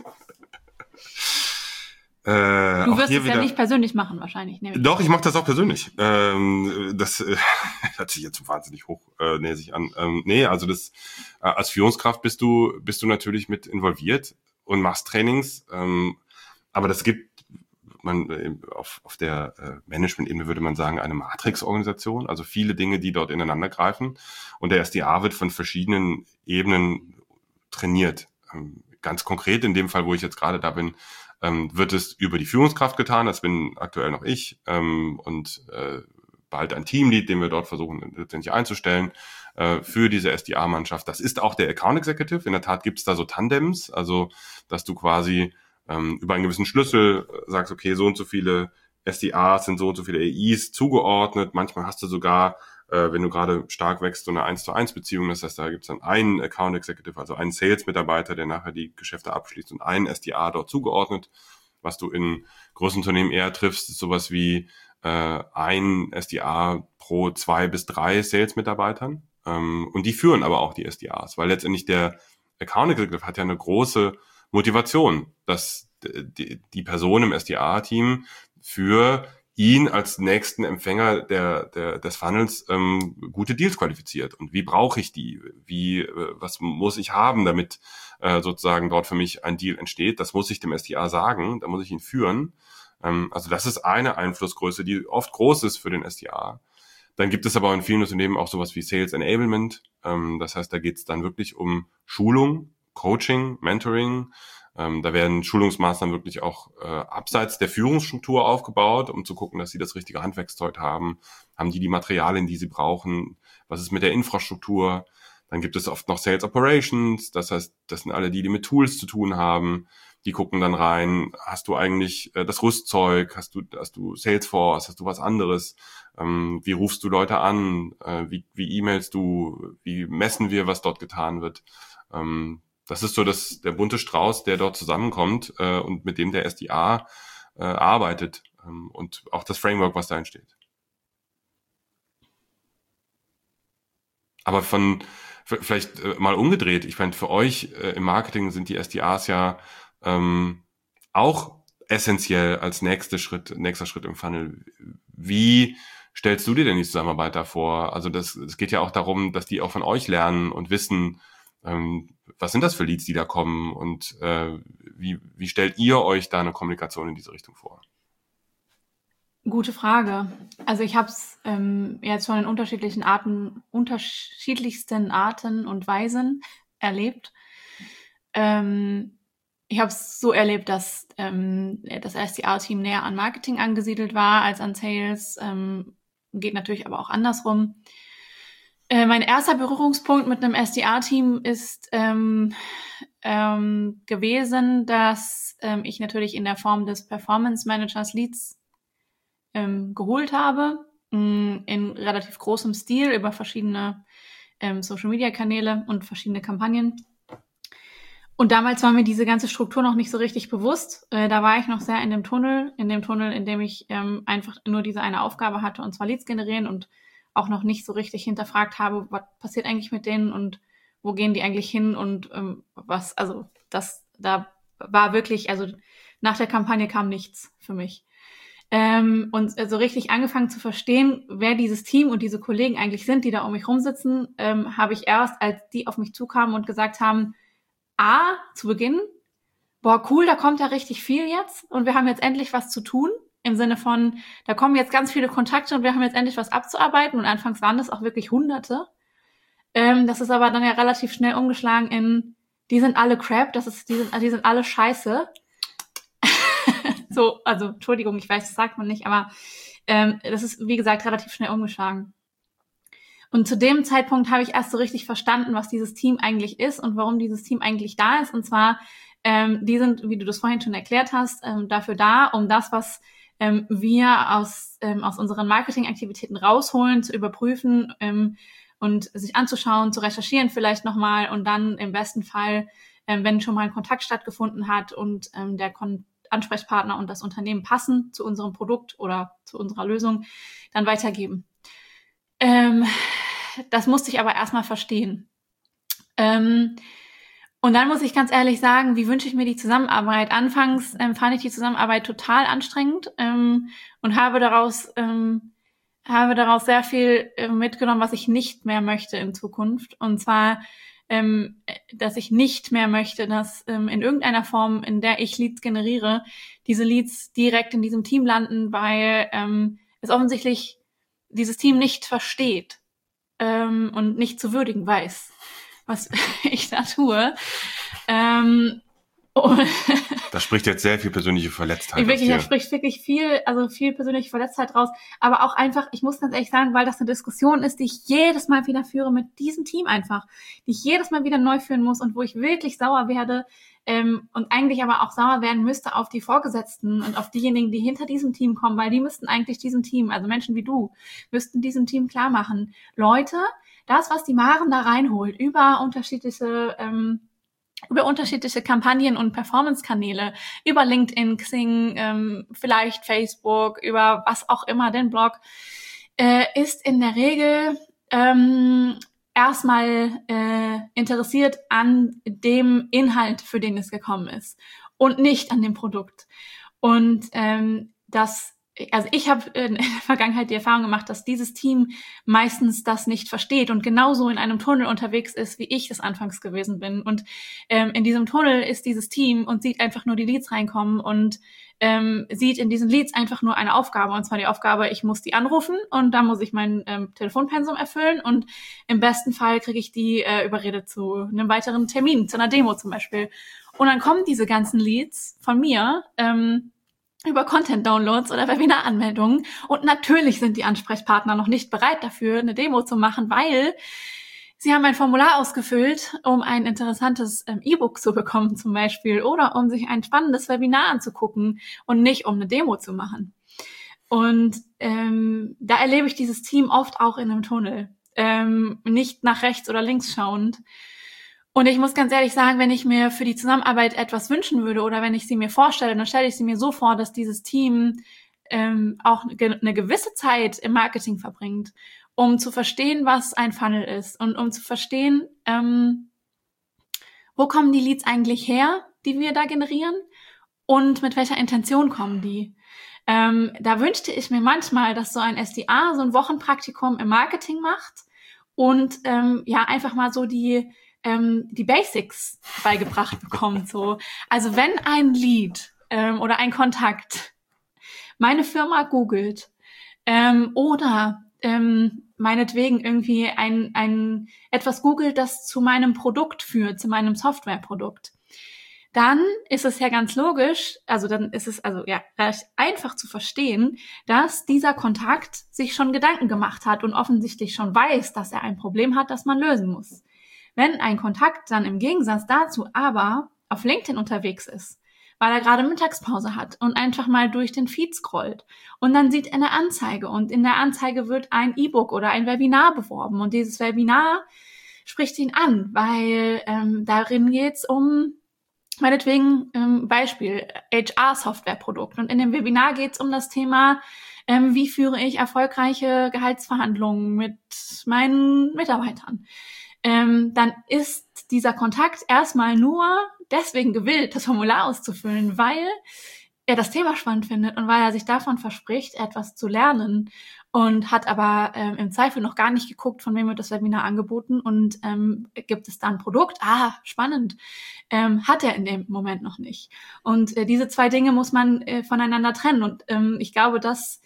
Äh, du wirst es wieder ja nicht persönlich machen, wahrscheinlich. Doch, ich mache das auch persönlich. Ähm, das äh, hört sich jetzt wahnsinnig hochnäsig an. Ähm, nee, also das äh, als Führungskraft bist du bist du natürlich mit involviert und machst Trainings. Ähm, aber das gibt man auf, auf der äh, Management-Ebene würde man sagen, eine Matrix-Organisation, also viele Dinge, die dort ineinander greifen. Und der S D A wird von verschiedenen Ebenen trainiert. Ähm, ganz konkret in dem Fall, wo ich jetzt gerade da bin, ähm, wird es über die Führungskraft getan. Das bin aktuell noch ich ähm, und äh, bald ein Teamlead, den wir dort versuchen letztendlich einzustellen äh, für diese S D A-Mannschaft. Das ist auch der Account Executive. In der Tat gibt es da so Tandems, also dass du quasi ähm, über einen gewissen Schlüssel sagst, okay, so und so viele S D As sind so und so viele A Is zugeordnet. Manchmal hast du sogar äh, wenn du gerade stark wächst, so eine eins zu eins Beziehung. Das heißt, da gibt es dann einen Account Executive, also einen Sales-Mitarbeiter, der nachher die Geschäfte abschließt und einen S D A dort zugeordnet. Was du in großen Unternehmen eher triffst, ist sowas wie äh, ein S D A pro zwei bis drei Sales-Mitarbeitern. Ähm, und die führen aber auch die S D As, weil letztendlich der Account Executive hat ja eine große Motivation, dass die, die Person im S D A-Team für ihn als nächsten Empfänger der, der, des Funnels ähm, gute Deals qualifiziert. Und wie brauche ich die? Wie, äh, was muss ich haben, damit äh, sozusagen dort für mich ein Deal entsteht? Das muss ich dem S D A sagen, da muss ich ihn führen. Ähm, also das ist eine Einflussgröße, die oft groß ist für den S D A. Dann gibt es aber in vielen Unternehmen auch sowas wie Sales Enablement. Ähm, das heißt, da geht es dann wirklich um Schulung, Coaching, Mentoring. Ähm, da werden Schulungsmaßnahmen wirklich auch äh, abseits der Führungsstruktur aufgebaut, um zu gucken, dass sie das richtige Handwerkszeug haben. Haben die die Materialien, die sie brauchen? Was ist mit der Infrastruktur? Dann gibt es oft noch Sales Operations. Das heißt, das sind alle die, die mit Tools zu tun haben. Die gucken dann rein, hast du eigentlich äh, das Rüstzeug, hast du hast du Salesforce, hast du was anderes, ähm, wie rufst du Leute an, äh, wie, wie e-mailst du, wie messen wir, was dort getan wird. Ähm, das ist so das, der bunte Strauß, der dort zusammenkommt äh, und mit dem der S D A äh, arbeitet ähm, und auch das Framework, was da entsteht. Aber von vielleicht äh, mal umgedreht, ich meine, für euch äh, im Marketing sind die S D As ja ähm, auch essentiell als nächster Schritt, nächster Schritt im Funnel. Wie stellst du dir denn die Zusammenarbeit da vor? Also das, es geht ja auch darum, dass die auch von euch lernen und wissen, ähm, was sind das für Leads, die da kommen und äh, wie, wie stellt ihr euch da eine Kommunikation in diese Richtung vor? Gute Frage. Also ich habe es ähm, jetzt schon in unterschiedlichen Arten, unterschiedlichsten Arten und Weisen erlebt. Ähm, ich habe es so erlebt, dass ähm, das S D A-Team näher an Marketing angesiedelt war als an Sales. Ähm, geht natürlich aber auch andersrum. Äh, mein erster Berührungspunkt mit einem S D A-Team ist ähm, ähm, gewesen, dass ähm, ich natürlich in der Form des Performance Managers Leads ähm, geholt habe, mh, in relativ großem Stil über verschiedene ähm, Social-Media-Kanäle und verschiedene Kampagnen. Und damals war mir diese ganze Struktur noch nicht so richtig bewusst. Äh, da war ich noch sehr in dem Tunnel, in dem Tunnel, in dem ich ähm, einfach nur diese eine Aufgabe hatte, und zwar Leads generieren, und auch noch nicht so richtig hinterfragt habe, was passiert eigentlich mit denen und wo gehen die eigentlich hin und ähm, was, also das, da war wirklich, also nach der Kampagne kam nichts für mich. Ähm, und so also richtig angefangen zu verstehen, wer dieses Team und diese Kollegen eigentlich sind, die da um mich rumsitzen, ähm, habe ich erst, als die auf mich zukamen und gesagt haben, A, zu Beginn, boah, cool, da kommt ja richtig viel jetzt und wir haben jetzt endlich was zu tun, im Sinne von, da kommen jetzt ganz viele Kontakte und wir haben jetzt endlich was abzuarbeiten, und anfangs waren das auch wirklich Hunderte. Ähm, das ist aber dann ja relativ schnell umgeschlagen in, die sind alle Crap, das ist, die sind, die sind alle scheiße. So, also Entschuldigung, ich weiß, das sagt man nicht, aber ähm, das ist, wie gesagt, relativ schnell umgeschlagen. Und zu dem Zeitpunkt habe ich erst so richtig verstanden, was dieses Team eigentlich ist und warum dieses Team eigentlich da ist. Und zwar, ähm, die sind, wie du das vorhin schon erklärt hast, ähm, dafür da, um das, was ähm, wir aus, ähm, aus unseren Marketingaktivitäten rausholen, zu überprüfen ähm, und sich anzuschauen, zu recherchieren vielleicht nochmal, und dann im besten Fall, ähm, wenn schon mal ein Kontakt stattgefunden hat und ähm, der Kon- Ansprechpartner und das Unternehmen passen zu unserem Produkt oder zu unserer Lösung, dann weitergeben. Ähm, das musste ich aber erstmal verstehen. Ähm, und dann muss ich ganz ehrlich sagen, wie wünsche ich mir die Zusammenarbeit? Anfangs ähm, fand ich die Zusammenarbeit total anstrengend ähm, und habe daraus, ähm, habe daraus sehr viel äh, mitgenommen, was ich nicht mehr möchte in Zukunft. Und zwar, ähm, dass ich nicht mehr möchte, dass ähm, in irgendeiner Form, in der ich Leads generiere, diese Leads direkt in diesem Team landen, weil ähm, es offensichtlich dieses Team nicht versteht ähm, und nicht zu würdigen weiß, was ich da tue. Ähm, Oh. Da spricht jetzt sehr viel persönliche Verletztheit wirklich, aus da spricht wirklich viel, also viel persönliche Verletztheit raus, aber auch einfach, ich muss ganz ehrlich sagen, weil das eine Diskussion ist, die ich jedes Mal wieder führe mit diesem Team einfach, die ich jedes Mal wieder neu führen muss und wo ich wirklich sauer werde ähm, und eigentlich aber auch sauer werden müsste auf die Vorgesetzten und auf diejenigen, die hinter diesem Team kommen, weil die müssten eigentlich diesem Team, also Menschen wie du, müssten diesem Team klar machen, Leute, das, was die Maren da reinholt, über unterschiedliche ähm, über unterschiedliche Kampagnen und Performance-Kanäle, über LinkedIn, Xing, ähm, vielleicht Facebook, über was auch immer, den Blog, äh, ist in der Regel ähm, erstmal äh, interessiert an dem Inhalt, für den es gekommen ist und nicht an dem Produkt. Und ähm, das Also ich habe in der Vergangenheit die Erfahrung gemacht, dass dieses Team meistens das nicht versteht und genauso in einem Tunnel unterwegs ist, wie ich es anfangs gewesen bin. Und ähm, in diesem Tunnel ist dieses Team und sieht einfach nur die Leads reinkommen und ähm, sieht in diesen Leads einfach nur eine Aufgabe. Und zwar die Aufgabe, ich muss die anrufen und dann muss ich mein ähm, Telefonpensum erfüllen und im besten Fall kriege ich die äh, überredet zu einem weiteren Termin, zu einer Demo zum Beispiel. Und dann kommen diese ganzen Leads von mir, ähm, über Content-Downloads oder Webinar-Anmeldungen. Und natürlich sind die Ansprechpartner noch nicht bereit dafür, eine Demo zu machen, weil sie haben ein Formular ausgefüllt, um ein interessantes ähm, E-Book zu bekommen zum Beispiel oder um sich ein spannendes Webinar anzugucken und nicht um eine Demo zu machen. Und ähm, da erlebe ich dieses Team oft auch in einem Tunnel, ähm, nicht nach rechts oder links schauend. Und ich muss ganz ehrlich sagen, wenn ich mir für die Zusammenarbeit etwas wünschen würde oder wenn ich sie mir vorstelle, dann stelle ich sie mir so vor, dass dieses Team ähm, auch eine gewisse Zeit im Marketing verbringt, um zu verstehen, was ein Funnel ist und um zu verstehen, ähm, wo kommen die Leads eigentlich her, die wir da generieren und mit welcher Intention kommen die. Ähm, da wünschte ich mir manchmal, dass so ein S D A so ein Wochenpraktikum im Marketing macht und ähm, ja einfach mal so die die Basics beigebracht bekommt. So. Also wenn ein Lead ähm, oder ein Kontakt meine Firma googelt ähm, oder ähm, meinetwegen irgendwie ein, ein etwas googelt, das zu meinem Produkt führt, zu meinem Softwareprodukt, dann ist es ja ganz logisch, also dann ist es also ja recht einfach zu verstehen, dass dieser Kontakt sich schon Gedanken gemacht hat und offensichtlich schon weiß, dass er ein Problem hat, das man lösen muss. Wenn ein Kontakt dann im Gegensatz dazu aber auf LinkedIn unterwegs ist, weil er gerade Mittagspause hat und einfach mal durch den Feed scrollt und dann sieht er eine Anzeige und in der Anzeige wird ein E-Book oder ein Webinar beworben und dieses Webinar spricht ihn an, weil ähm, darin geht's um, meinetwegen ähm, Beispiel, H R-Softwareprodukt und in dem Webinar geht's um das Thema, ähm, wie führe ich erfolgreiche Gehaltsverhandlungen mit meinen Mitarbeitern. Ähm, dann ist dieser Kontakt erstmal nur deswegen gewillt, das Formular auszufüllen, weil er das Thema spannend findet und weil er sich davon verspricht, etwas zu lernen und hat aber ähm, im Zweifel noch gar nicht geguckt, von wem wird das Webinar angeboten und ähm, gibt es da ein Produkt? Ah, spannend. Ähm, hat er in dem Moment noch nicht. Und äh, diese zwei Dinge muss man äh, voneinander trennen und ähm, ich glaube, dass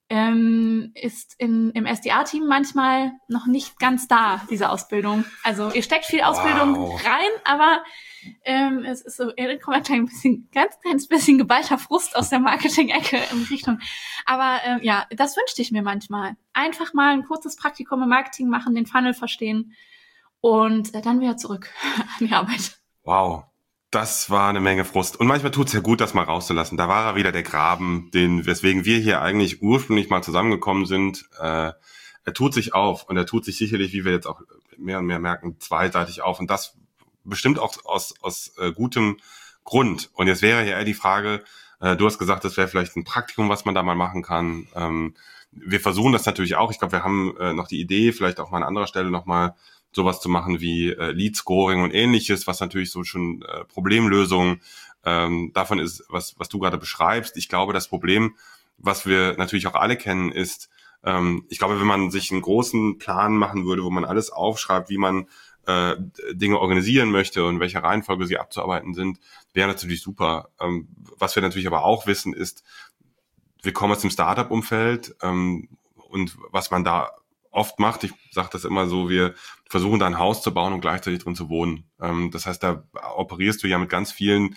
Ähm, ist in, im S D A-Team manchmal noch nicht ganz da, diese Ausbildung. Also ihr steckt viel Ausbildung wow. rein, aber ähm, es ist so, ihr kommt ein bisschen, ganz kleines bisschen geballter Frust aus der Marketing-Ecke in Richtung. Aber ähm, ja, das wünschte ich mir manchmal. Einfach mal ein kurzes Praktikum im Marketing machen, den Funnel verstehen und äh, dann wieder zurück an die Arbeit. Wow. Das war eine Menge Frust. Und manchmal tut's ja gut, das mal rauszulassen. Da war er wieder, der Graben, den, weswegen wir hier eigentlich ursprünglich mal zusammengekommen sind. Äh, er tut sich auf und er tut sich sicherlich, wie wir jetzt auch mehr und mehr merken, zweiseitig auf. Und das bestimmt auch aus, aus äh, gutem Grund. Und jetzt wäre ja eher die Frage, äh, du hast gesagt, das wäre vielleicht ein Praktikum, was man da mal machen kann. Ähm, wir versuchen das natürlich auch. Ich glaube, wir haben äh, noch die Idee, vielleicht auch mal an anderer Stelle nochmal sowas zu machen wie äh, Lead-Scoring und ähnliches, was natürlich so schon äh, Problemlösung ähm, davon ist, was was du gerade beschreibst. Ich glaube, das Problem, was wir natürlich auch alle kennen, ist, ähm, ich glaube, wenn man sich einen großen Plan machen würde, wo man alles aufschreibt, wie man äh, Dinge organisieren möchte und welche Reihenfolge sie abzuarbeiten sind, wäre natürlich super. Ähm, was wir natürlich aber auch wissen, ist, wir kommen aus dem Startup-Umfeld ähm, und was man da oft macht, ich sage das immer so, wir versuchen da ein Haus zu bauen und gleichzeitig drin zu wohnen. Ähm, das heißt, da operierst du ja mit ganz vielen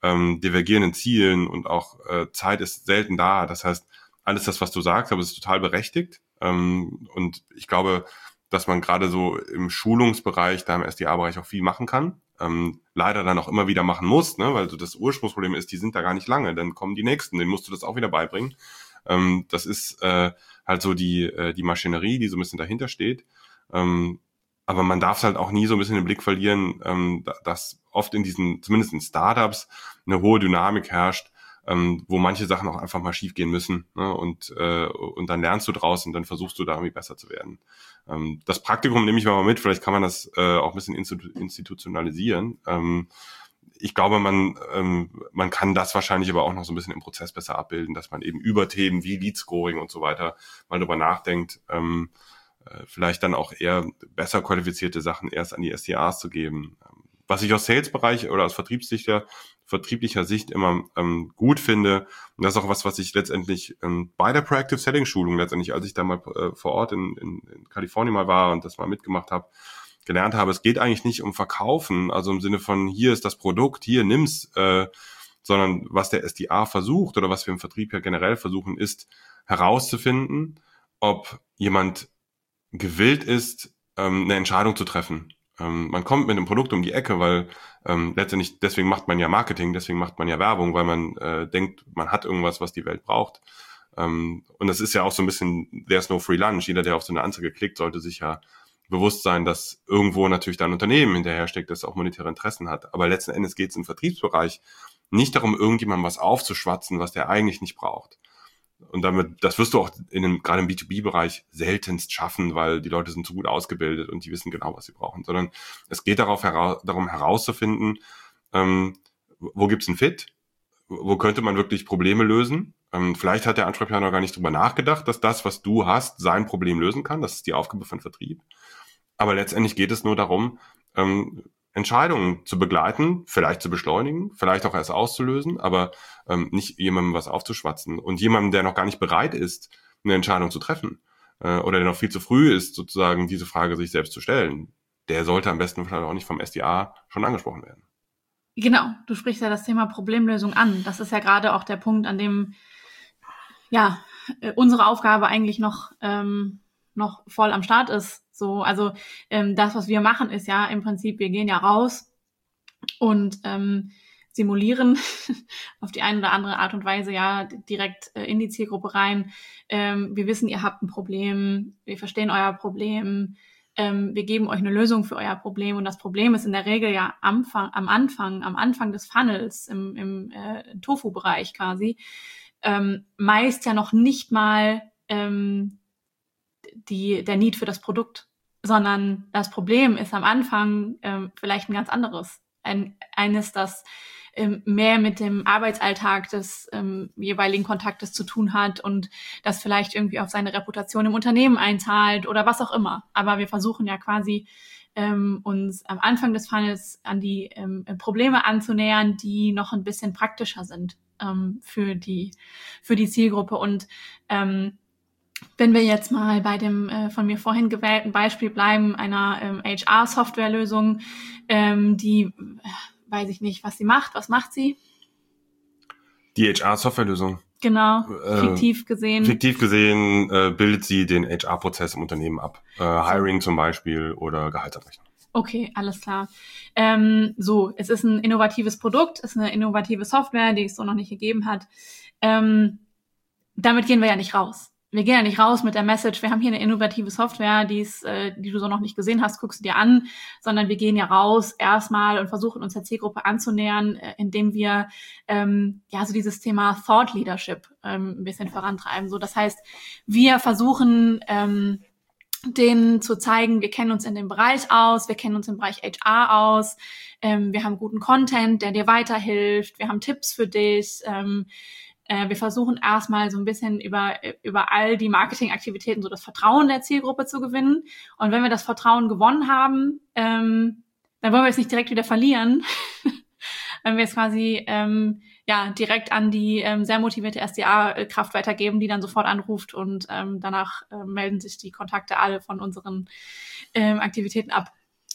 ähm, divergierenden Zielen und auch äh, Zeit ist selten da. Das heißt, alles das, was du sagst, aber es ist total berechtigt. Ähm, und ich glaube, dass man gerade so im Schulungsbereich, da im S D A-Bereich auch viel machen kann. Ähm, leider dann auch immer wieder machen muss, ne? Weil so das Ursprungsproblem ist, die sind da gar nicht lange. Dann kommen die Nächsten, denen musst du das auch wieder beibringen. Ähm, das ist äh, halt so die äh, die Maschinerie, die so ein bisschen dahinter steht. Ähm, aber man darf es halt auch nie so ein bisschen den Blick verlieren, ähm, dass oft in diesen, zumindest in Startups, eine hohe Dynamik herrscht, ähm, wo manche Sachen auch einfach mal schief gehen müssen, ne? und äh, und dann lernst du draus und dann versuchst du da irgendwie besser zu werden. Ähm, das Praktikum nehme ich mal mit, vielleicht kann man das äh, auch ein bisschen institu- institutionalisieren. Ähm, ich glaube, man ähm, man kann das wahrscheinlich aber auch noch so ein bisschen im Prozess besser abbilden, dass man eben über Themen wie Lead Scoring und so weiter mal drüber nachdenkt, ähm, vielleicht dann auch eher besser qualifizierte Sachen erst an die S D As zu geben. Was ich aus Sales-Bereich oder aus vertriebslicher, vertrieblicher Sicht immer ähm, gut finde, und das ist auch was, was ich letztendlich ähm, bei der Proactive Selling-Schulung, letztendlich, als ich da mal äh, vor Ort in, in, in Kalifornien mal war und das mal mitgemacht habe, gelernt habe, es geht eigentlich nicht um Verkaufen, also im Sinne von, hier ist das Produkt, hier, nimm's, äh, sondern was der S D A versucht oder was wir im Vertrieb ja generell versuchen, ist herauszufinden, ob jemand gewillt ist, ähm, eine Entscheidung zu treffen. Ähm, man kommt mit einem Produkt um die Ecke, weil ähm, letztendlich, deswegen macht man ja Marketing, deswegen macht man ja Werbung, weil man äh, denkt, man hat irgendwas, was die Welt braucht. Ähm, und das ist ja auch so ein bisschen, there's no free lunch. Jeder, der auf so eine Anzeige klickt, sollte sich ja bewusst sein, dass irgendwo natürlich da ein Unternehmen hinterhersteckt, das auch monetäre Interessen hat. Aber letzten Endes geht es im Vertriebsbereich nicht darum, irgendjemandem was aufzuschwatzen, was der eigentlich nicht braucht. Und damit, das wirst du auch in dem, gerade im B zwei B-Bereich seltenst schaffen, weil die Leute sind zu gut ausgebildet und die wissen genau, was sie brauchen. Sondern es geht darauf hera- darum herauszufinden, ähm, wo gibt's einen Fit? Wo könnte man wirklich Probleme lösen? Ähm, vielleicht hat der Ansprechpartner noch gar nicht drüber nachgedacht, dass das, was du hast, sein Problem lösen kann. Das ist die Aufgabe von Vertrieb. Aber letztendlich geht es nur darum, ähm, Entscheidungen zu begleiten, vielleicht zu beschleunigen, vielleicht auch erst auszulösen, aber ähm, nicht jemandem was aufzuschwatzen. Und jemandem, der noch gar nicht bereit ist, eine Entscheidung zu treffen äh, oder der noch viel zu früh ist, sozusagen diese Frage sich selbst zu stellen, der sollte am besten vielleicht auch nicht vom S D A schon angesprochen werden. Genau, du sprichst ja das Thema Problemlösung an. Das ist ja gerade auch der Punkt, an dem ja unsere Aufgabe eigentlich noch ähm, noch voll am Start ist. So, also ähm, das, was wir machen, ist ja im Prinzip, wir gehen ja raus und ähm, simulieren auf die eine oder andere Art und Weise ja direkt äh, in die Zielgruppe rein. Ähm, wir wissen, ihr habt ein Problem, wir verstehen euer Problem, ähm, wir geben euch eine Lösung für euer Problem und das Problem ist in der Regel ja am Anfang, am Anfang, am Anfang des Funnels, im, im äh, Tofu-Bereich quasi, ähm, meist ja noch nicht mal ähm, die, der Need für das Produkt, sondern das Problem ist am Anfang ähm, vielleicht ein ganz anderes. Ein, eines, das ähm, mehr mit dem Arbeitsalltag des ähm, jeweiligen Kontaktes zu tun hat und das vielleicht irgendwie auf seine Reputation im Unternehmen einzahlt oder was auch immer. Aber wir versuchen ja quasi ähm, uns am Anfang des Funnels an die ähm, Probleme anzunähern, die noch ein bisschen praktischer sind ähm, für die für die Zielgruppe. Und ähm, wenn wir jetzt mal bei dem äh, von mir vorhin gewählten Beispiel bleiben, einer ähm, H R-Softwarelösung, ähm, die, äh, weiß ich nicht, was sie macht. Was macht sie? Die H R-Softwarelösung. Genau, fiktiv äh, gesehen. Fiktiv gesehen äh, bildet sie den H R-Prozess im Unternehmen ab. Äh, Hiring zum Beispiel oder Gehaltsabrechnung. Okay, alles klar. Ähm, so, es ist ein innovatives Produkt, es ist eine innovative Software, die es so noch nicht gegeben hat. Ähm, damit gehen wir ja nicht raus. Wir gehen ja nicht raus mit der Message, wir haben hier eine innovative Software, die ist, äh, die du so noch nicht gesehen hast, guckst du dir an, sondern wir gehen ja raus erstmal und versuchen uns der Zielgruppe anzunähern, äh, indem wir ähm, ja so dieses Thema Thought Leadership ähm, ein bisschen vorantreiben. So, das heißt, wir versuchen ähm, denen zu zeigen, wir kennen uns in dem Bereich aus, wir kennen uns im Bereich H R aus, ähm, wir haben guten Content, der dir weiterhilft, wir haben Tipps für dich. Ähm, äh, wir versuchen erstmal so ein bisschen über über all die Marketingaktivitäten so das Vertrauen der Zielgruppe zu gewinnen. Und wenn wir das Vertrauen gewonnen haben, ähm, dann wollen wir es nicht direkt wieder verlieren, wenn wir es quasi ähm, ja direkt an die ähm, sehr motivierte S D A-Kraft weitergeben, die dann sofort anruft und ähm, danach äh, melden sich die Kontakte alle von unseren ähm, Aktivitäten ab.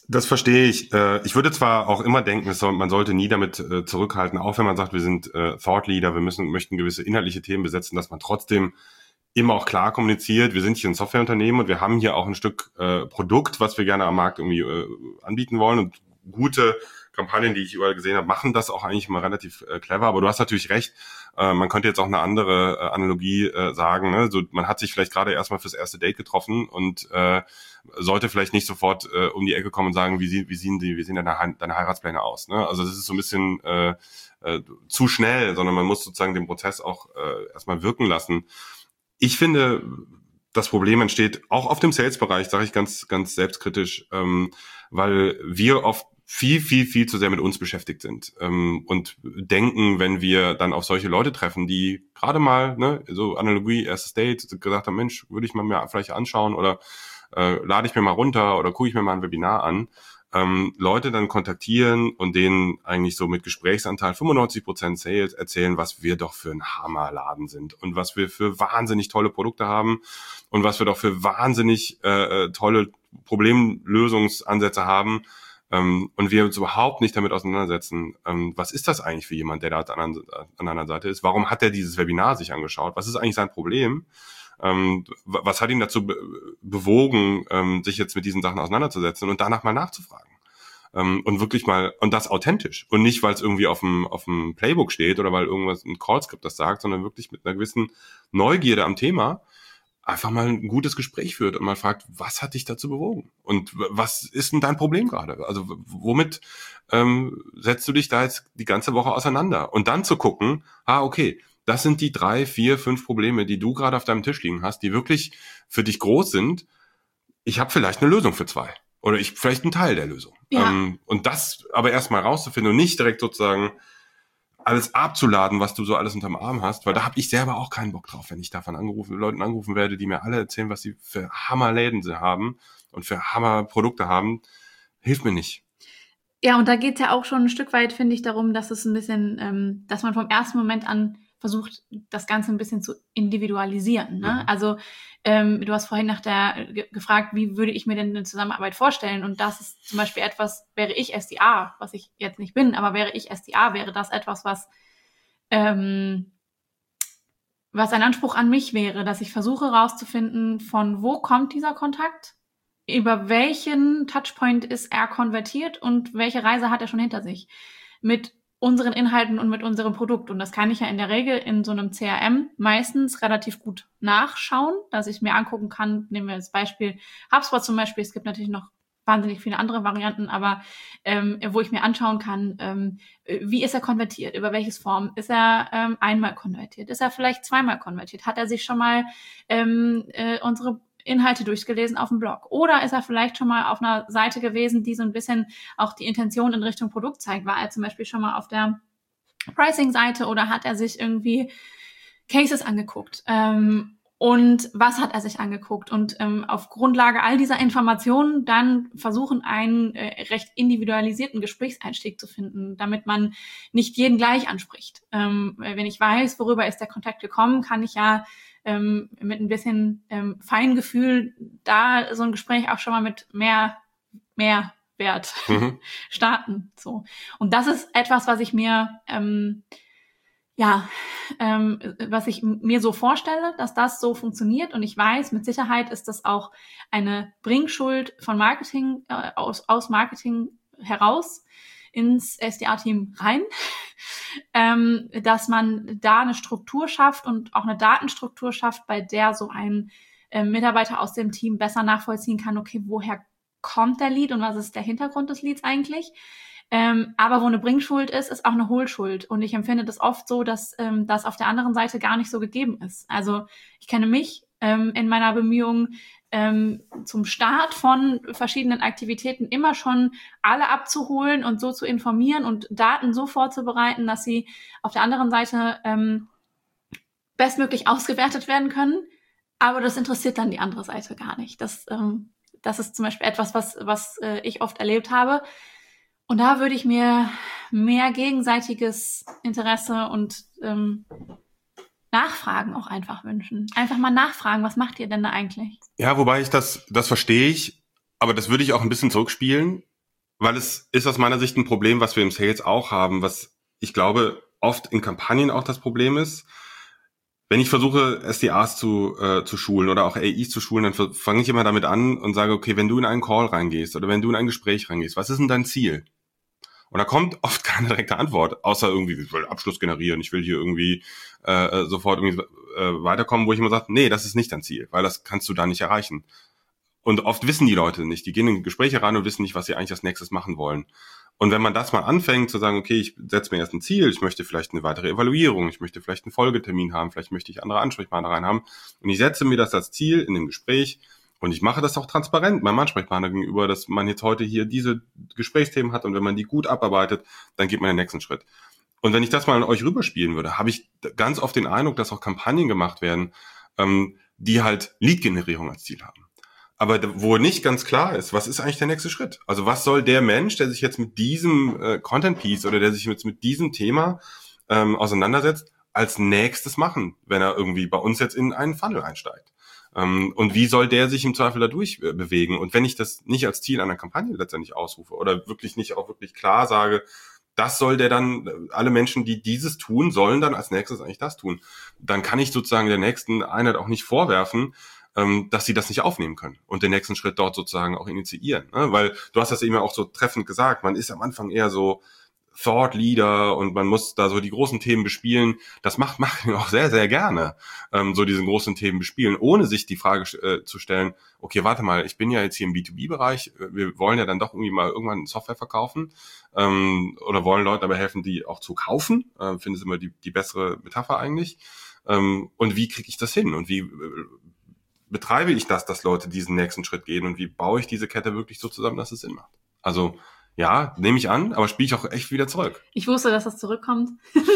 Das verstehe ich. Ich würde zwar auch immer denken, man sollte nie damit zurückhalten, auch wenn man sagt, wir sind Thought Leader, wir müssen, möchten gewisse inhaltliche Themen besetzen, dass man trotzdem immer auch klar kommuniziert, wir sind hier ein Softwareunternehmen und wir haben hier auch ein Stück äh, Produkt, was wir gerne am Markt irgendwie äh, anbieten wollen, und gute Kampagnen, die ich überall gesehen habe, machen das auch eigentlich immer relativ äh, clever, aber du hast natürlich recht, äh, man könnte jetzt auch eine andere äh, Analogie äh, sagen, ne? So, man hat sich vielleicht gerade erstmal fürs erste Date getroffen und äh, sollte vielleicht nicht sofort äh, um die Ecke kommen und sagen, wie, sie, wie sehen die, wie sehen deine, deine Heiratspläne aus, ne? Also das ist so ein bisschen äh, äh, zu schnell, sondern man muss sozusagen den Prozess auch äh, erstmal wirken lassen. Ich finde, das Problem entsteht auch auf dem Sales-Bereich, sage ich ganz, ganz selbstkritisch, ähm, weil wir oft viel, viel, viel zu sehr mit uns beschäftigt sind ähm, und denken, wenn wir dann auf solche Leute treffen, die gerade mal, ne, so Analogie, erstes Date, gesagt haben, Mensch, würde ich mal mir vielleicht anschauen oder äh, lade ich mir mal runter oder gucke ich mir mal ein Webinar an, ähm, Leute dann kontaktieren und denen eigentlich so mit Gesprächsanteil fünfundneunzig Prozent Sales erzählen, was wir doch für ein Hammerladen sind und was wir für wahnsinnig tolle Produkte haben und was wir doch für wahnsinnig äh, tolle Problemlösungsansätze haben, ähm, und wir uns überhaupt nicht damit auseinandersetzen, ähm, was ist das eigentlich für jemand, der da an, an einer Seite ist? Warum hat er dieses Webinar sich angeschaut? Was ist eigentlich sein Problem? Ähm, was hat ihn dazu be- bewogen, ähm, sich jetzt mit diesen Sachen auseinanderzusetzen und danach mal nachzufragen? Ähm, und wirklich mal, und das authentisch. Und nicht, weil es irgendwie auf dem, auf dem Playbook steht oder weil irgendwas ein Callscript das sagt, sondern wirklich mit einer gewissen Neugierde am Thema einfach mal ein gutes Gespräch führt und mal fragt, was hat dich dazu bewogen? Und was ist denn dein Problem gerade? Also womit ähm, setzt du dich da jetzt die ganze Woche auseinander? Und dann zu gucken, ah, okay, das sind die drei, vier, fünf Probleme, die du gerade auf deinem Tisch liegen hast, die wirklich für dich groß sind. Ich habe vielleicht eine Lösung für zwei. Oder ich vielleicht einen Teil der Lösung. Ja. Ähm, und das aber erstmal rauszufinden und nicht direkt sozusagen alles abzuladen, was du so alles unterm Arm hast, weil da habe ich selber auch keinen Bock drauf, wenn ich davon angerufen, Leuten angerufen werde, die mir alle erzählen, was sie für Hammerläden sie haben und für Hammerprodukte haben, hilft mir nicht. Ja, und da geht es ja auch schon ein Stück weit, finde ich, darum, dass es ein bisschen, ähm, dass man vom ersten Moment an versucht, das Ganze ein bisschen zu individualisieren. Ne? Mhm. Also ähm, du hast vorhin nach der ge- gefragt, wie würde ich mir denn eine Zusammenarbeit vorstellen? Und das ist zum Beispiel etwas, wäre ich S D A, was ich jetzt nicht bin, aber wäre ich S D A, wäre das etwas, was ähm, was ein Anspruch an mich wäre, dass ich versuche herauszufinden, von wo kommt dieser Kontakt, über welchen Touchpoint ist er konvertiert und welche Reise hat er schon hinter sich mit unseren Inhalten und mit unserem Produkt. Und das kann ich ja in der Regel in so einem C R M meistens relativ gut nachschauen, dass ich mir angucken kann, nehmen wir das Beispiel HubSpot zum Beispiel, es gibt natürlich noch wahnsinnig viele andere Varianten, aber ähm, wo ich mir anschauen kann, ähm, wie ist er konvertiert, über welches Form, ist er ähm, einmal konvertiert, ist er vielleicht zweimal konvertiert, hat er sich schon mal ähm, äh, unsere Inhalte durchgelesen auf dem Blog, oder ist er vielleicht schon mal auf einer Seite gewesen, die so ein bisschen auch die Intention in Richtung Produkt zeigt, war er zum Beispiel schon mal auf der Pricing-Seite oder hat er sich irgendwie Cases angeguckt, ähm, und was hat er sich angeguckt und ähm, auf Grundlage all dieser Informationen dann versuchen, einen äh, recht individualisierten Gesprächseinstieg zu finden, damit man nicht jeden gleich anspricht. Ähm, wenn ich weiß, worüber ist der Kontakt gekommen, kann ich ja ähm, mit ein bisschen ähm, Feingefühl da so ein Gespräch auch schon mal mit mehr, mehr Wert mhm. starten. So. Und das ist etwas, was ich mir ähm, ja, ähm, was ich mir so vorstelle, dass das so funktioniert. Und ich weiß, mit Sicherheit ist das auch eine Bringschuld von Marketing, äh, aus, aus Marketing heraus ins S D A-Team rein, ähm, dass man da eine Struktur schafft und auch eine Datenstruktur schafft, bei der so ein äh, Mitarbeiter aus dem Team besser nachvollziehen kann, okay, woher kommt der Lead und was ist der Hintergrund des Leads eigentlich? Ähm, aber wo eine Bringschuld ist, ist auch eine Hohlschuld. Und ich empfinde das oft so, dass ähm, das auf der anderen Seite gar nicht so gegeben ist. Also ich kenne mich ähm, in meiner Bemühung, ähm, zum Start von verschiedenen Aktivitäten immer schon alle abzuholen und so zu informieren und Daten so vorzubereiten, dass sie auf der anderen Seite ähm, bestmöglich ausgewertet werden können. Aber das interessiert dann die andere Seite gar nicht. Das, ähm, das ist zum Beispiel etwas, was, was äh, ich oft erlebt habe. Und da würde ich mir mehr gegenseitiges Interesse und ähm, Nachfragen auch einfach wünschen. Einfach mal nachfragen, was macht ihr denn da eigentlich? Ja, wobei ich das, das verstehe ich, aber das würde ich auch ein bisschen zurückspielen. weil es ist aus meiner Sicht ein Problem, was wir im Sales auch haben, was ich glaube oft in Kampagnen auch das Problem ist. Wenn ich versuche, S D As zu äh, zu schulen oder auch A Is zu schulen, dann fange ich immer damit an und sage, okay, wenn du in einen Call reingehst oder wenn du in ein Gespräch reingehst, was ist denn dein Ziel? Und da kommt oft keine direkte Antwort, außer irgendwie, ich will Abschluss generieren, ich will hier irgendwie äh, sofort irgendwie äh, weiterkommen, wo ich immer sage, nee, das ist nicht dein Ziel, weil das kannst du da nicht erreichen. Und oft wissen die Leute nicht, die gehen in Gespräche rein und wissen nicht, was sie eigentlich als nächstes machen wollen. Und wenn man das mal anfängt zu sagen, okay, ich setze mir erst ein Ziel, ich möchte vielleicht eine weitere Evaluierung, ich möchte vielleicht einen Folgetermin haben, vielleicht möchte ich andere Ansprechpartner rein haben und ich setze mir das als Ziel in dem Gespräch, und ich mache das auch transparent meinem Ansprechpartner gegenüber, dass man jetzt heute hier diese Gesprächsthemen hat und wenn man die gut abarbeitet, dann geht man den nächsten Schritt. Und wenn ich das mal an euch rüberspielen würde, habe ich ganz oft den Eindruck, dass auch Kampagnen gemacht werden, ähm, die halt Lead-Generierung als Ziel haben. Aber wo nicht ganz klar ist, was ist eigentlich der nächste Schritt? Also was soll der Mensch, der sich jetzt mit diesem äh, Content-Piece oder der sich jetzt mit diesem Thema ähm, auseinandersetzt, als nächstes machen, wenn er irgendwie bei uns jetzt in einen Funnel einsteigt? Um, und wie soll der sich im Zweifel dadurch äh, bewegen? Und wenn ich das nicht als Ziel einer Kampagne letztendlich ausrufe oder wirklich nicht auch wirklich klar sage, das soll der dann, alle Menschen, die dieses tun, sollen dann als nächstes eigentlich das tun, dann kann ich sozusagen der nächsten Einheit auch nicht vorwerfen, ähm, dass sie das nicht aufnehmen können und den nächsten Schritt dort sozusagen auch initiieren. Ne? Weil du hast das eben auch so treffend gesagt, man ist am Anfang eher so Thought Leader und man muss da so die großen Themen bespielen. Das macht Marketing auch sehr, sehr gerne, ähm, so diese großen Themen bespielen, ohne sich die Frage äh, zu stellen, okay, warte mal, ich bin ja jetzt hier im B zwei B-Bereich, wir wollen ja dann doch irgendwie mal irgendwann Software verkaufen ähm, oder wollen Leuten dabei helfen, die auch zu kaufen. Äh, finde es immer die, die bessere Metapher eigentlich. Ähm, und wie kriege ich das hin und wie äh, betreibe ich das, dass Leute diesen nächsten Schritt gehen und wie baue ich diese Kette wirklich so zusammen, dass es Sinn macht? Also ja, nehme ich an, aber spiele ich auch echt wieder zurück. Ich wusste, dass das zurückkommt.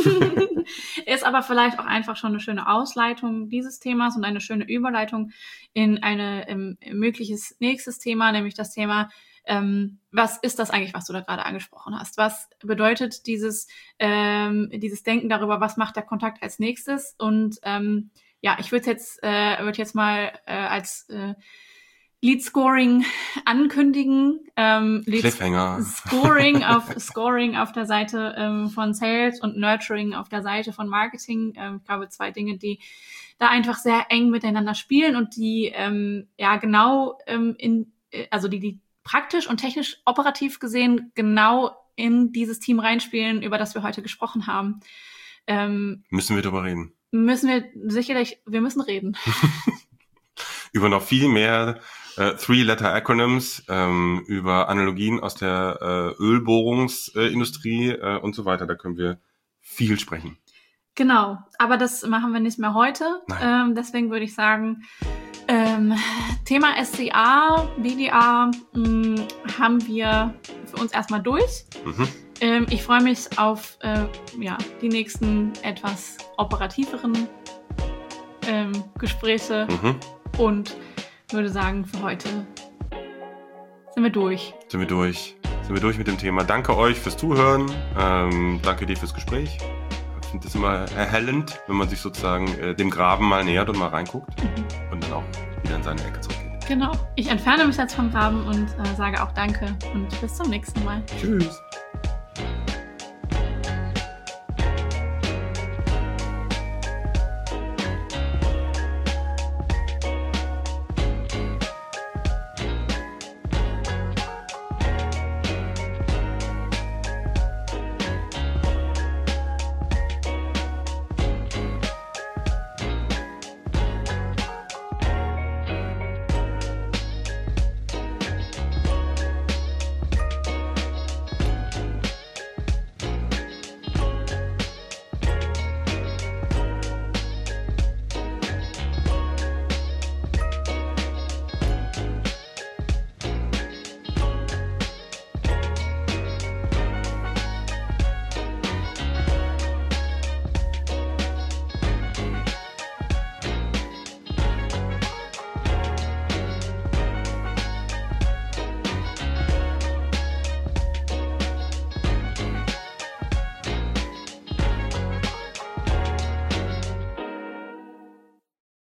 Ist aber vielleicht auch einfach schon eine schöne Ausleitung dieses Themas und eine schöne Überleitung in ein ähm, mögliches nächstes Thema, nämlich das Thema, ähm, was ist das eigentlich, was du da gerade angesprochen hast? Was bedeutet dieses, ähm, dieses Denken darüber, was macht der Kontakt als nächstes? Und ähm, ja, ich würde jetzt, äh, würde jetzt mal äh, als äh, Lead Scoring ankündigen. Ähm, Lead Cliffhanger. Scoring auf Scoring auf der Seite ähm, von Sales und Nurturing auf der Seite von Marketing. Ähm, ich glaube, zwei Dinge, die da einfach sehr eng miteinander spielen und die ähm, ja genau ähm, in, also die die praktisch und technisch operativ gesehen genau in dieses Team reinspielen, über das wir heute gesprochen haben. Ähm, müssen wir darüber reden? Müssen wir sicherlich, wir müssen reden. Über noch viel mehr äh, Three-Letter-Acronyms, ähm, über Analogien aus der äh, Ölbohrungsindustrie äh, und so weiter. Da können wir viel sprechen. Genau, aber das machen wir nicht mehr heute. Ähm, deswegen würde ich sagen, ähm, Thema S D A, B D A mh, haben wir für uns erstmal durch. Mhm. Ähm, ich freue mich auf äh, ja, die nächsten etwas operativeren ähm, Gespräche. Mhm. Und würde sagen, für heute sind wir durch. Sind wir durch. Sind wir durch mit dem Thema. Danke euch fürs Zuhören. Ähm, danke dir fürs Gespräch. Ich finde das immer erhellend, wenn man sich sozusagen äh, dem Graben mal nähert und mal reinguckt mhm. und dann auch wieder in seine Ecke zurückgeht. Genau. Ich entferne mich jetzt vom Graben und äh, sage auch Danke und bis zum nächsten Mal. Tschüss.